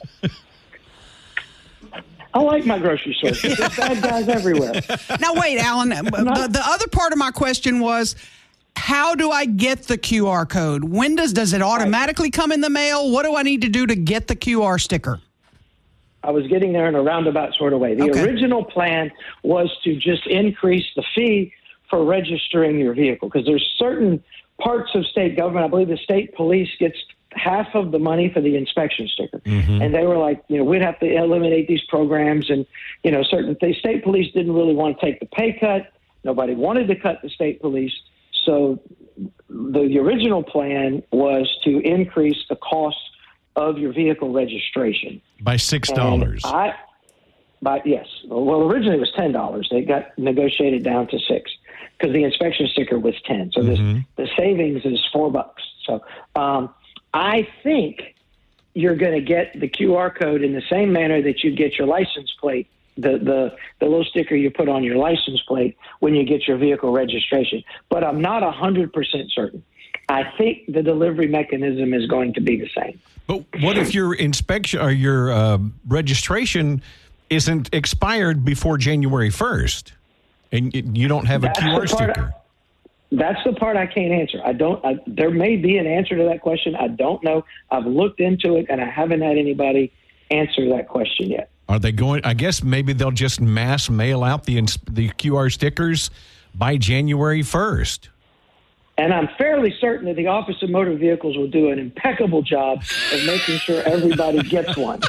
I like my grocery store. There's bad guys everywhere. Now, wait, Alan. The other part of my question was, how do I get the QR code? When does it automatically come in the mail? What do I need to do to get the QR sticker? I was getting there in a roundabout sort of way. The original plan was to just increase the fee for registering your vehicle, because there's certain parts of state government. I believe the state police gets half of the money for the inspection sticker. And they were like, we'd have to eliminate these programs. And, certain things. State police didn't really want to take the pay cut. Nobody wanted to cut the state police. So the original plan was to increase the cost of your vehicle registration. By $6. Yes. Well, originally it was $10. They got negotiated down to $6 because the inspection sticker was $10. So the savings is $4. So I think you're going to get the QR code in the same manner that you get your license plate, the little sticker you put on your license plate when you get your vehicle registration. But I'm not 100% certain. I think the delivery mechanism is going to be the same. But what if your inspection or your registration isn't expired before January 1st and you don't have a QR sticker? That's the part I can't answer. There may be an answer to that question. I don't know. I've looked into it, and I haven't had anybody answer that question yet. Are they going? I guess maybe they'll just mass mail out the QR stickers by January 1st. And I'm fairly certain that the Office of Motor Vehicles will do an impeccable job of making sure everybody gets one.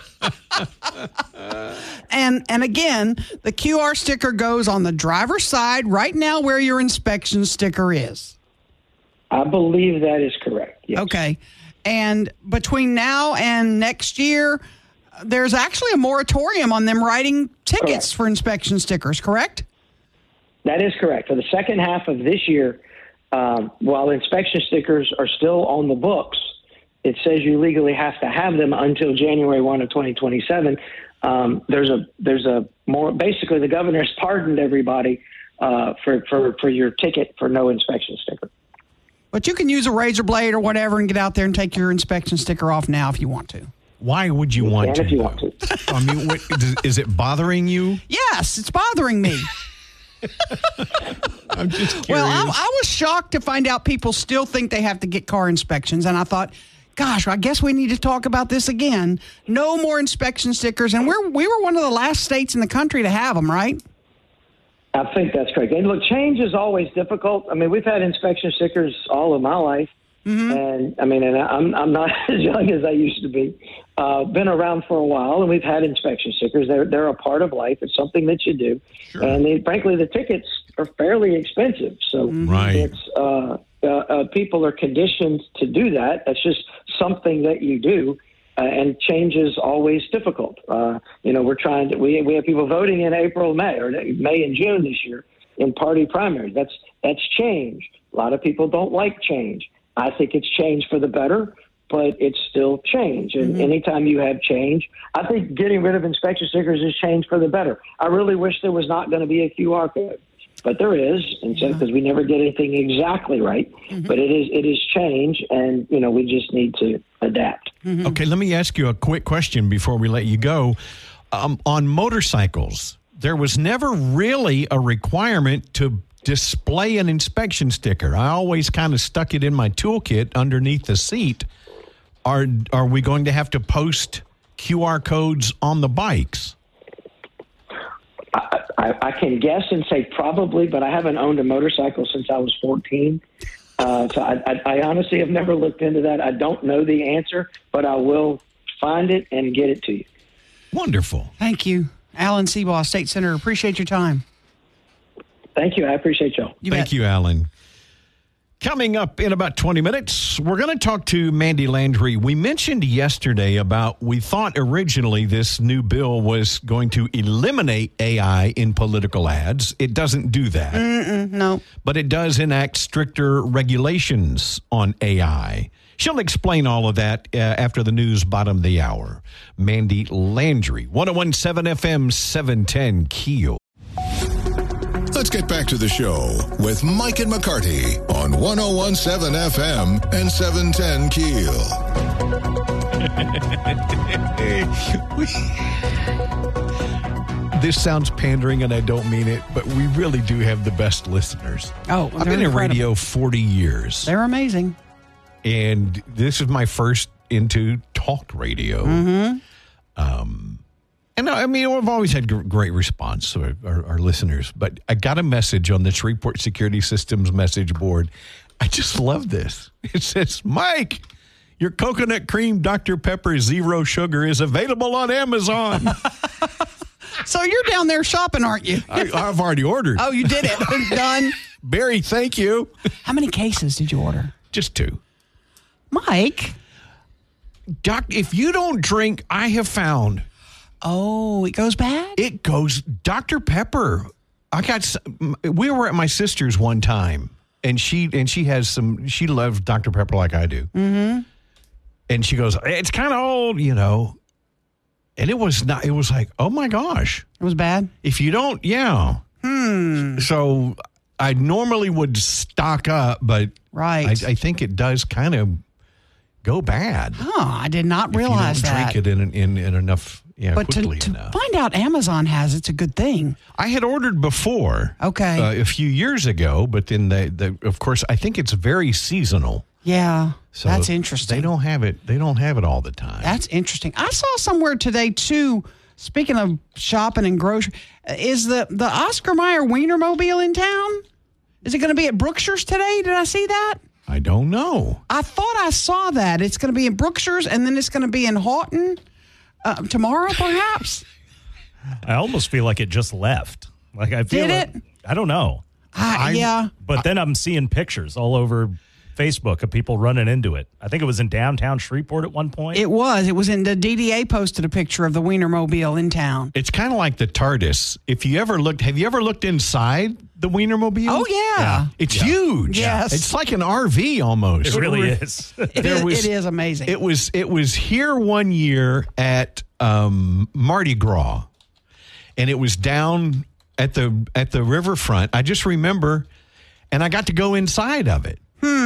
And again, the QR sticker goes on the driver's side right now where your inspection sticker is. I believe that is correct. Yes. Okay. And between now and next year, there's actually a moratorium on them writing tickets for inspection stickers, correct? That is correct. For the second half of this year, while inspection stickers are still on the books, it says you legally have to have them until January 1 of 2027. There's a more, basically the governor has pardoned everybody for your ticket for no inspection sticker. But you can use a razor blade or whatever and get out there and take your inspection sticker off now if you want to. Why would you want to? If you want to. I mean, is it bothering you? Yes, it's bothering me. I'm just curious. Well, I was shocked to find out people still think they have to get car inspections, and I thought, gosh, I guess we need to talk about this again. No more inspection stickers, and we were one of the last states in the country to have them, right? I think that's correct. And look, change is always difficult. I mean, we've had inspection stickers all of my life. And I mean, and I'm not as young as I used to be. Been around for a while, and we've had inspection stickers. They're a part of life. It's something that you do. Sure. And frankly, the tickets are fairly expensive. So it's people are conditioned to do that. That's just something that you do. And change is always difficult. We're trying to. We have people voting in April, May, or May and June this year in party primaries. That's change. A lot of people don't like change. I think it's change for the better, but it's still change. And anytime you have change, I think getting rid of inspection stickers is change for the better. I really wish there was not going to be a QR code. but there is, and so because we never get anything exactly right, but it is change, and we just need to adapt. Okay, let me ask you a quick question before we let you go. On motorcycles, there was never really a requirement to display an inspection sticker. I always kind of stuck it in my toolkit underneath the seat. Are we going to have to post QR codes on the bikes? I can guess and say probably, but I haven't owned a motorcycle since I was 14. So I honestly have never looked into that. I don't know the answer, but I will find it and get it to you. Wonderful. Thank you. Alan Seabaugh, State Senator. Appreciate your time. Thank you. I appreciate y'all. Thank you, Alan. Coming up in about 20 minutes, we're going to talk to Mandy Landry. We mentioned yesterday we thought originally this new bill was going to eliminate AI in political ads. It doesn't do that. No. But it does enact stricter regulations on AI. She'll explain all of that after the news bottom of the hour. Mandy Landry, 101.7 FM, 710 Keel. Let's get back to the show with Mike and McCarty on 101.7 FM and 710 Keel. This sounds pandering, and I don't mean it, but we really do have the best listeners. Oh, I've been in radio 40 years. They're amazing. And this is my first into talk radio. And I mean, we've always had great response to our listeners, but I got a message on the Shreveport Security Systems message board. I just love this. It says, Mike, your coconut cream Dr. Pepper Zero Sugar is available on Amazon. So you're down there shopping, aren't you? I've already ordered. Oh, you did it. Done. Barry, thank you. How many cases did you order? Just 2. Mike? Doc, if you don't drink, I have found... Oh, it goes bad? It goes Dr. Pepper. We were at my sister's one time, and she loves Dr. Pepper like I do. Mm-hmm. And she goes, it's kind of old, And it was not. It was like, oh my gosh, it was bad. If you don't, yeah. So I normally would stock up, but right. I think it does kind of go bad. Oh, I did not realize that. If you don't drink it in enough. Yeah, but to find out Amazon has it's a good thing. I had ordered before, okay, a few years ago, but then of course, I think it's very seasonal. Yeah, so that's interesting. They don't have it. They don't have it all the time. That's interesting. I saw somewhere today too. Speaking of shopping and grocery, is the Oscar Mayer Wienermobile in town? Is it going to be at Brookshire's today? Did I see that? I don't know. I thought I saw that. It's going to be in Brookshire's, and then it's going to be in Houghton. Tomorrow, perhaps? I almost feel like it just left. Like I feel Did it? I don't know. Yeah. But then I'm seeing pictures all over Facebook of people running into it. I think it was in downtown Shreveport at one point. It was. It was in the DDA posted a picture of the Wienermobile in town. It's kind of like the TARDIS. Have you ever looked inside the Wienermobile? Oh, yeah. It's huge. Yes. It's like an RV almost. It really is. It is amazing. It was here one year at Mardi Gras, and it was down at the riverfront. I just remember, and I got to go inside of it.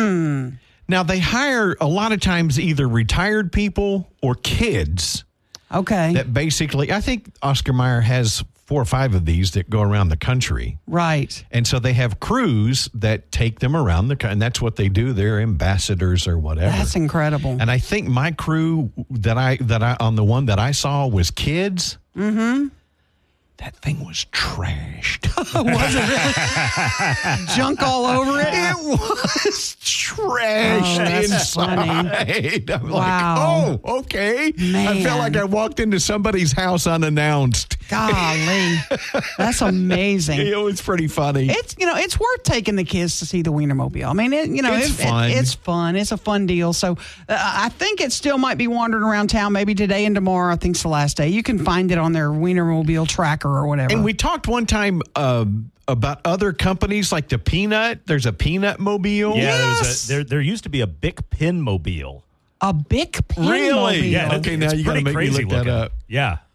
Now, they hire a lot of times either retired people or kids. Okay. That basically, I think Oscar Mayer has 4 or 5 of these that go around the country. Right. And so they have crews that take them around the country, and that's what they do. They're ambassadors or whatever. That's incredible. And I think my crew that I on the one that I saw was kids. Mm-hmm. That thing was trashed. Was it really? Junk all over it? It was trashed that's inside. I'm wow. like, oh, okay. Man. I felt like I walked into somebody's house unannounced. Golly. That's amazing. It was pretty funny. It's worth taking the kids to see the Wienermobile. I mean, it's fun. It's fun. It's a fun deal. So I think it still might be wandering around town maybe today and tomorrow. I think it's the last day. You can find it on their Wienermobile tracker or whatever. And we talked one time about other companies like the Peanut. There's a Peanut Mobile. Yeah, Yes. there used to be a Bic Pin Mobile. A Bic Pin Really? Mobile. Yeah. Okay, now you got to make me look that up. Yeah.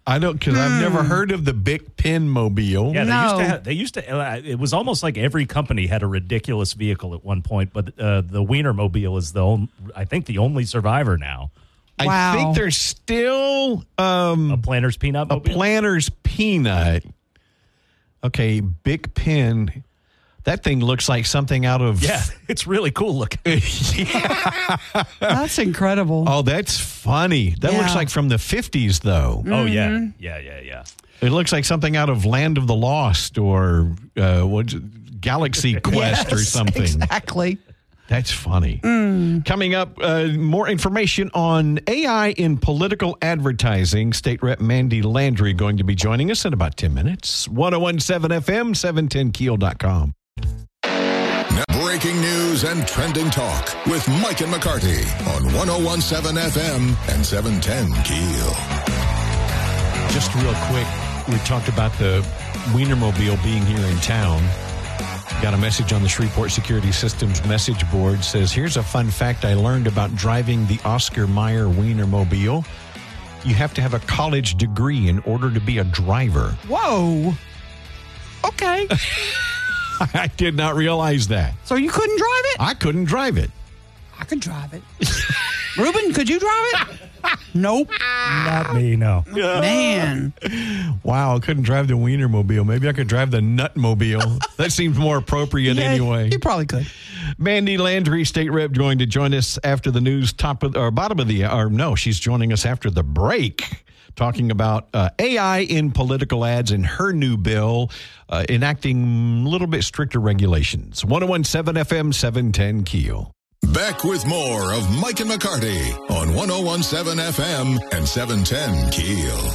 I don't, because I've never heard of the Bic Pen Mobile. Yeah, they used to. It was almost like every company had a ridiculous vehicle at one point, but the Wienermobile is I think the only survivor now. I think there's still a Planter's Peanut Mobile? A Planter's Peanut. Okay, Bic Pen. That thing looks like something out of... Yeah, it's really cool looking. That's incredible. Oh, that's funny. That looks like from the 50s, though. Oh, yeah. Yeah. It looks like something out of Land of the Lost or Galaxy Quest or something. Exactly. That's funny. Coming up, more information on AI in political advertising. State Rep Mandy Landry going to be joining us in about 10 minutes. 1017 FM, 710keel.com. Now, breaking news and trending talk with Mike and McCarty on 1017 FM and 710 Keel. Just real quick, we talked about the Wienermobile being here in town. Got a message on the Shreveport Security Systems message board. Says, here's a fun fact I learned about driving the Oscar Mayer Wienermobile. You have to have a college degree in order to be a driver. Whoa. Okay. I did not realize that. So you couldn't drive it? I couldn't drive it. I could drive it. Ruben, could you drive it? Nope. Not me, no. Man. Wow, I couldn't drive the Wienermobile. Maybe I could drive the Nutmobile. That seems more appropriate anyway. You probably could. Mandy Landry, State Rep, going to join us after the news, bottom of the hour. No, she's joining us after the break, talking about AI in political ads and her new bill enacting a little bit stricter regulations. 1017 FM, 710 Keel. Back with more of Mike and McCarty on 1017 FM and 710 Keel.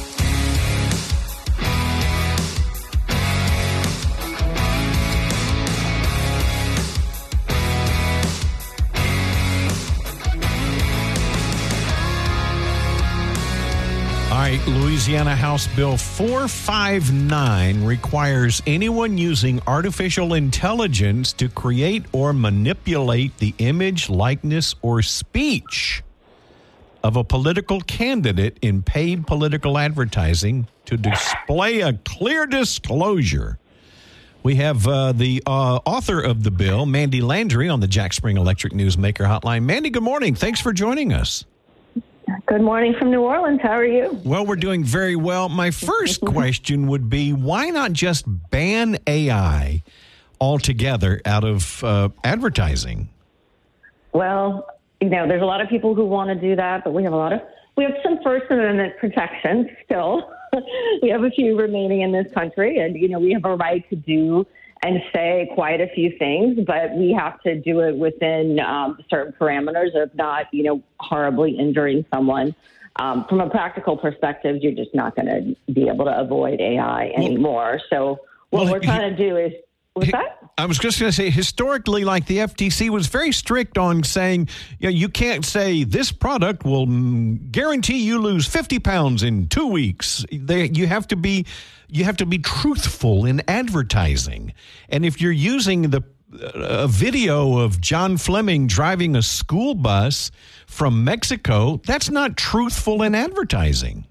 All right, Louisiana House Bill 459 requires anyone using artificial intelligence to create or manipulate the image, likeness, or speech of a political candidate in paid political advertising to display a clear disclosure. We have the author of the bill, Mandy Landry, on the Jack Spring Electric Newsmaker Hotline. Mandy, good morning. Thanks for joining us. Good morning from New Orleans. How are you? Well, we're doing very well. My first question would be, why not just ban AI altogether out of advertising? Well, there's a lot of people who want to do that, but we have some First Amendment protections still. We have a few remaining in this country, and, we have a right to do and say quite a few things, but we have to do it within certain parameters of not, horribly injuring someone. From a practical perspective, you're just not going to be able to avoid AI anymore. So what we're trying to do is, what's that? I was just going to say, historically, like the FTC was very strict on saying, you can't say this product will guarantee you lose 50 pounds in 2 weeks. You have to be truthful in advertising. And if you're using a video of John Fleming driving a school bus from Mexico, that's not truthful in advertising.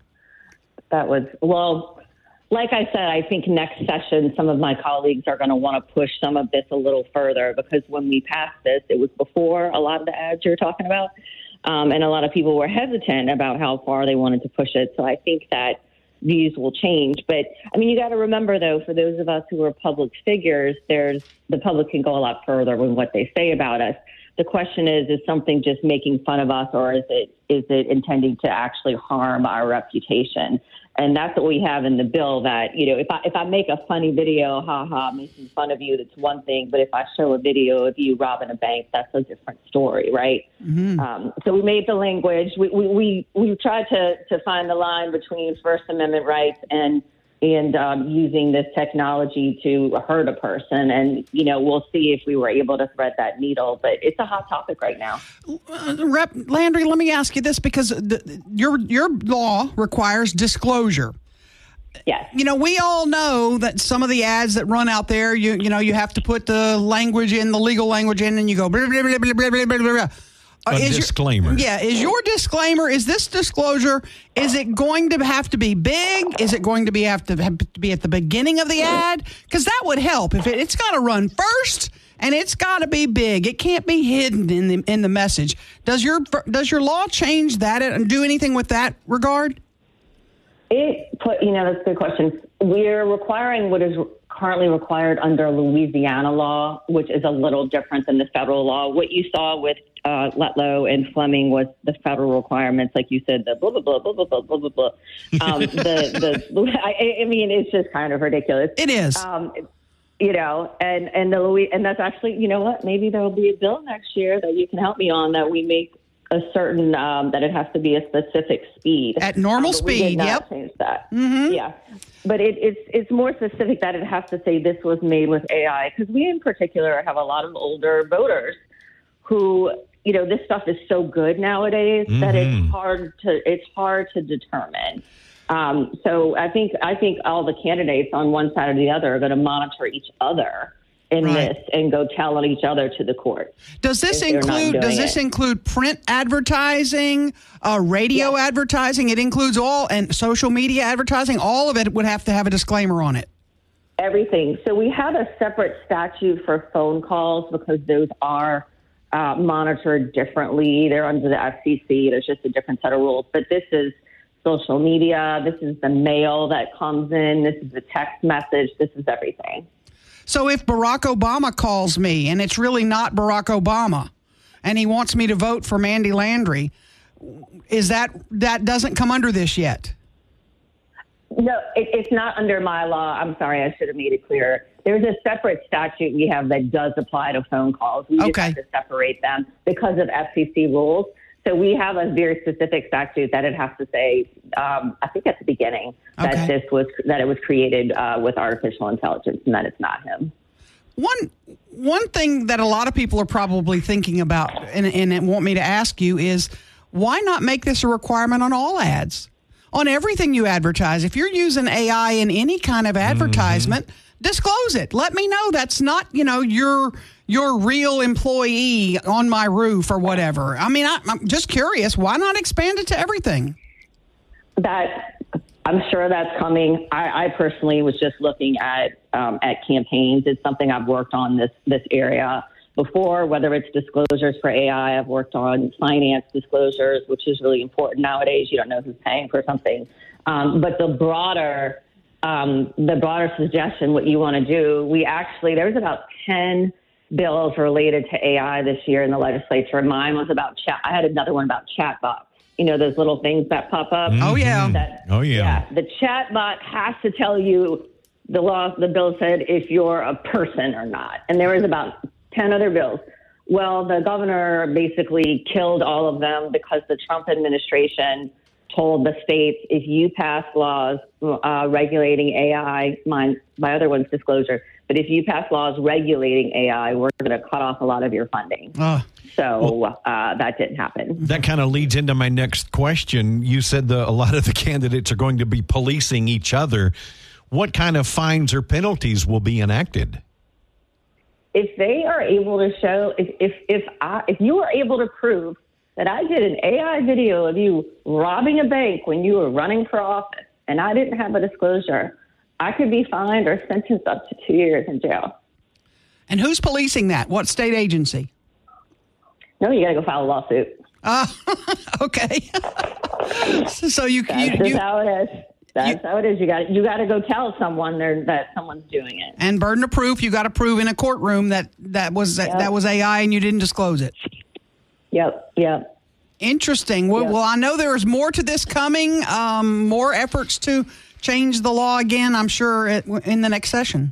Like I said, I think next session, some of my colleagues are going to want to push some of this a little further, because when we passed this, it was before a lot of the ads you're talking about. And a lot of people were hesitant about how far they wanted to push it. So I think that views will change. But you got to remember, though, for those of us who are public figures, the public can go a lot further with what they say about us. The question is something just making fun of us, or is it intending to actually harm our reputation? And that's what we have in the bill, that, if I make a funny video, making fun of you, that's one thing. But if I show a video of you robbing a bank, that's a different story, right? Mm-hmm. So we made the language. We tried to find the line between First Amendment rights and using this technology to hurt a person. And, we'll see if we were able to thread that needle. But it's a hot topic right now. Rep Landry, let me ask you this, because your law requires disclosure. Yes. We all know that some of the ads that run out there, you have to put the language in, the legal language in, and you go blah, blah, blah, blah, blah, blah, blah, blah. A disclaimer. Is your disclaimer, is this disclosure, is it going to have to be big? Is it going to have to be at the beginning of the ad? Because that would help. If it's got to run first and it's got to be big. It can't be hidden in the message. Does your law change that and do anything with that regard? That's a good question. We're requiring what is currently required under Louisiana law, which is a little different than the federal law. What you saw with Letlow and Fleming was the federal requirements, like you said, the blah, blah, blah, blah, blah, blah, blah, blah. It's just kind of ridiculous. It is. And that's actually, you know what, maybe there'll be a bill next year that you can help me on that we make a certain, that it has to be a specific speed. At normal speed, we did not yep. change that. Mm-hmm. Yeah. But it's more specific that it has to say this was made with AI, because we in particular have a lot of older voters who, this stuff is so good nowadays that it's hard to determine. So I think all the candidates on one side or the other are going to monitor each other in this and go tell on each other to the court. Does this include print advertising, radio advertising? It includes all, and social media advertising. All of it would have to have a disclaimer on it. Everything. So we have a separate statute for phone calls because those are monitored differently. They're under the FCC. There's just a different set of rules. But this is social media. This is the mail that comes in. This is the text message. This is everything. So if Barack Obama calls me and it's really not Barack Obama and he wants me to vote for Mandy Landry, is that doesn't come under this yet? No, it's not under my law. I'm sorry, I should have made it clear. There's a separate statute we have that does apply to phone calls. We just have to separate them because of FCC rules. So we have a very specific statute that it has to say, I think at the beginning, that it was created with artificial intelligence and that it's not him. One thing that a lot of people are probably thinking about and want me to ask you is, why not make this a requirement on all ads? On everything you advertise. If you're using AI in any kind of advertisement, disclose it. Let me know that's not, your real employee on my roof or whatever. I mean, I'm just curious. Why not expand it to everything? I'm sure that's coming. I personally was just looking at campaigns. It's something I've worked on this area before, whether it's disclosures for AI. I've worked on finance disclosures, which is really important nowadays. You don't know who's paying for something. But the broader suggestion, what you want to do, there's about 10 bills related to AI this year in the legislature. Mine was about chat. I had another one about chatbots. Those little things that pop up. Oh, yeah. The chatbot has to tell you the bill said if you're a person or not. And there was about 10 other bills. Well, the governor basically killed all of them because the Trump administration told the states, if you pass laws regulating AI, my other one's disclosure, but if you pass laws regulating AI, we're going to cut off a lot of your funding. That didn't happen. That kind of leads into my next question. You said a lot of the candidates are going to be policing each other. What kind of fines or penalties will be enacted? If they are able to show, if you are able to prove that I did an AI video of you robbing a bank when you were running for office and I didn't have a disclosure, I could be fined or sentenced up to 2 years in jail. And who's policing that? What state agency? No, you got to go file a lawsuit. Okay. So That's how it is. That's how it is. You got to go tell someone that someone's doing it. And burden of proof, you got to prove in a courtroom that was AI and you didn't disclose it. Yep. Interesting. Well, I know there's more to this coming, more efforts to change the law again, I'm sure, in the next session.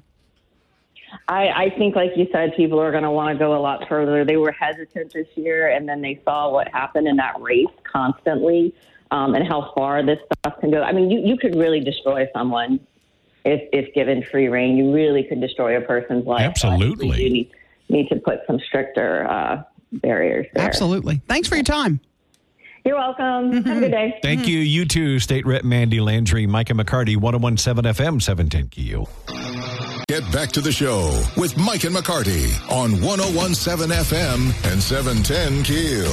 I think, like you said, people are going to want to go a lot further. They were hesitant this year, and then they saw what happened in that race constantly and how far this stuff can go. I mean, you could really destroy someone if given free rein. You really could destroy a person's life. Absolutely. We need to put some stricter barriers there. Absolutely. Thanks for your time. You're welcome. Have a good day. Thank you. You too, State Rep Mandy Landry, Micah McCarty, 101.7 FM, 710 KU. get back to the show with Mike and McCarty on 101.7 FM and 710 Keel.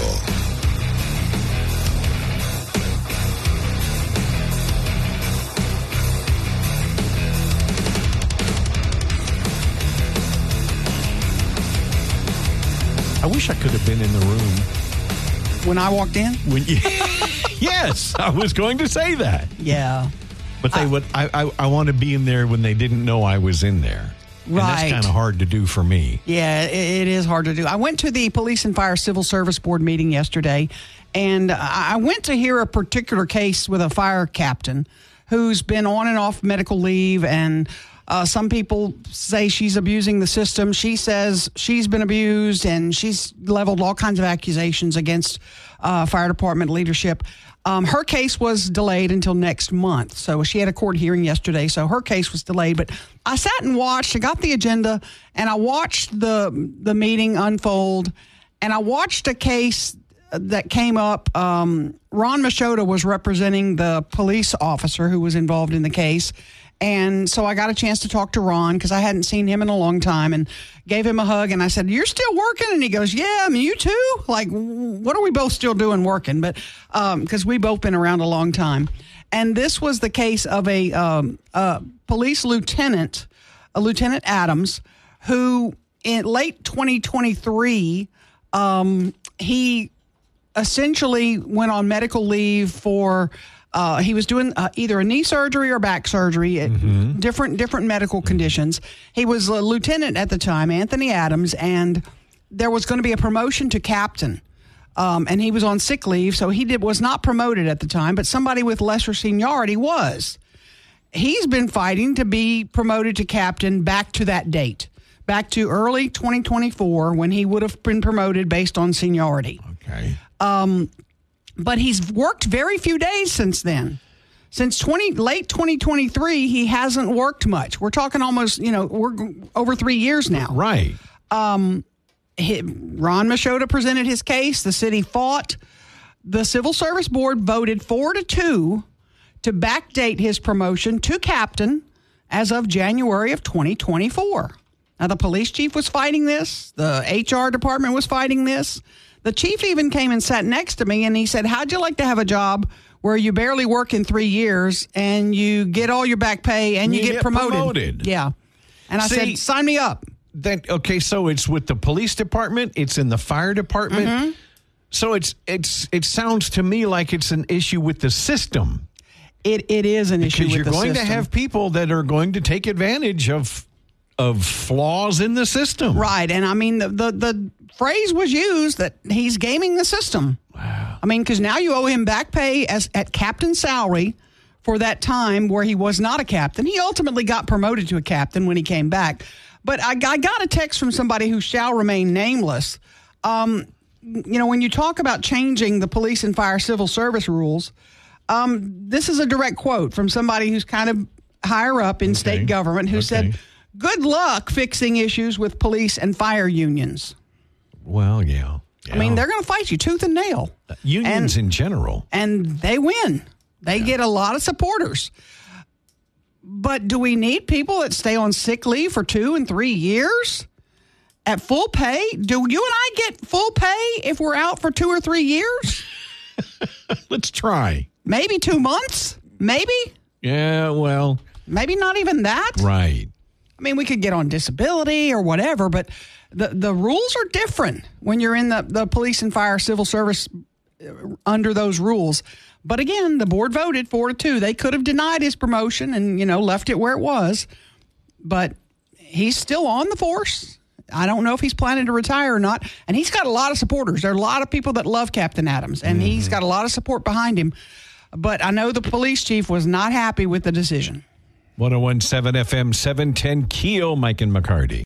I wish I could have been in the room when I walked in. Yes, I was going to say that. Yeah. But they would. I want to be in there when they didn't know I was in there. And Right. that's kind of hard to do for me. Yeah, it is hard to do. I went to the Police and Fire Civil Service Board meeting yesterday, and I went to hear a particular case with a fire captain who's been on and off medical leave, and some people say she's abusing the system. She says she's been abused, and she's leveled all kinds of accusations against fire department leadership. Her case was delayed until next month. So she had a court hearing yesterday, so her case was delayed. But I sat and watched. I got the agenda, and I watched the meeting unfold, and I watched a case that came up. Ron Machota was representing the police officer who was involved in the case. And so I got a chance to talk to Ron because I hadn't seen him in a long time, and gave him a hug. And I said, "You're still working?" And he goes, "Yeah, I mean, you too? Like, what are we both still doing working?" But because we both been around a long time. And this was the case of a police lieutenant, Lieutenant Adams, who in late 2023, he essentially went on medical leave for he was doing either a knee surgery or back surgery, different medical conditions. He was a lieutenant at the time, Anthony Adams, and there was going to be a promotion to captain. And he was on sick leave, so he was not promoted at the time, but somebody with lesser seniority was. He's been fighting to be promoted to captain back to that date, back to early 2024 when he would have been promoted based on seniority. Okay. But he's worked very few days since then. Since late 2023, he hasn't worked much. We're talking almost, we're over 3 years now. Right. Ron Machota presented his case. The city fought. The Civil Service Board voted 4-2 to backdate his promotion to captain as of January of 2024. Now, the police chief was fighting this. The HR department was fighting this. The chief even came and sat next to me, and he said, "How'd you like to have a job where you barely work in 3 years and you get all your back pay and you get promoted?" Yeah. And I said, "Sign me up." So it's with the police department. It's in the fire department. Mm-hmm. So it sounds to me like it's an issue with the system. It is an issue with the system. Because you're going to have people that are going to take advantage of flaws in the system. Right. And I mean, the phrase was used that he's gaming the system. Wow. I mean, because now you owe him back pay at captain salary for that time where he was not a captain. He ultimately got promoted to a captain when he came back. But I got a text from somebody who shall remain nameless. When you talk about changing the police and fire civil service rules, this is a direct quote from somebody who's kind of higher up in state government who said, "Good luck fixing issues with police and fire unions." Well, yeah. I mean, they're going to fight you tooth and nail. Unions in general. And they win. They get a lot of supporters. But do we need people that stay on sick leave for 2 and 3 years at full pay? Do you and I get full pay if we're out for 2 or 3 years? Let's try. Maybe 2 months? Maybe? Yeah, well. Maybe not even that? Right. I mean, we could get on disability or whatever, but the rules are different when you're in the police and fire civil service under those rules. But again, the board voted 4-2. They could have denied his promotion and, left it where it was. But he's still on the force. I don't know if he's planning to retire or not. And he's got a lot of supporters. There are a lot of people that love Captain Adams, and he's got a lot of support behind him. But I know the police chief was not happy with the decision. 101.7 FM, 710 Keel, Mike and McCarty.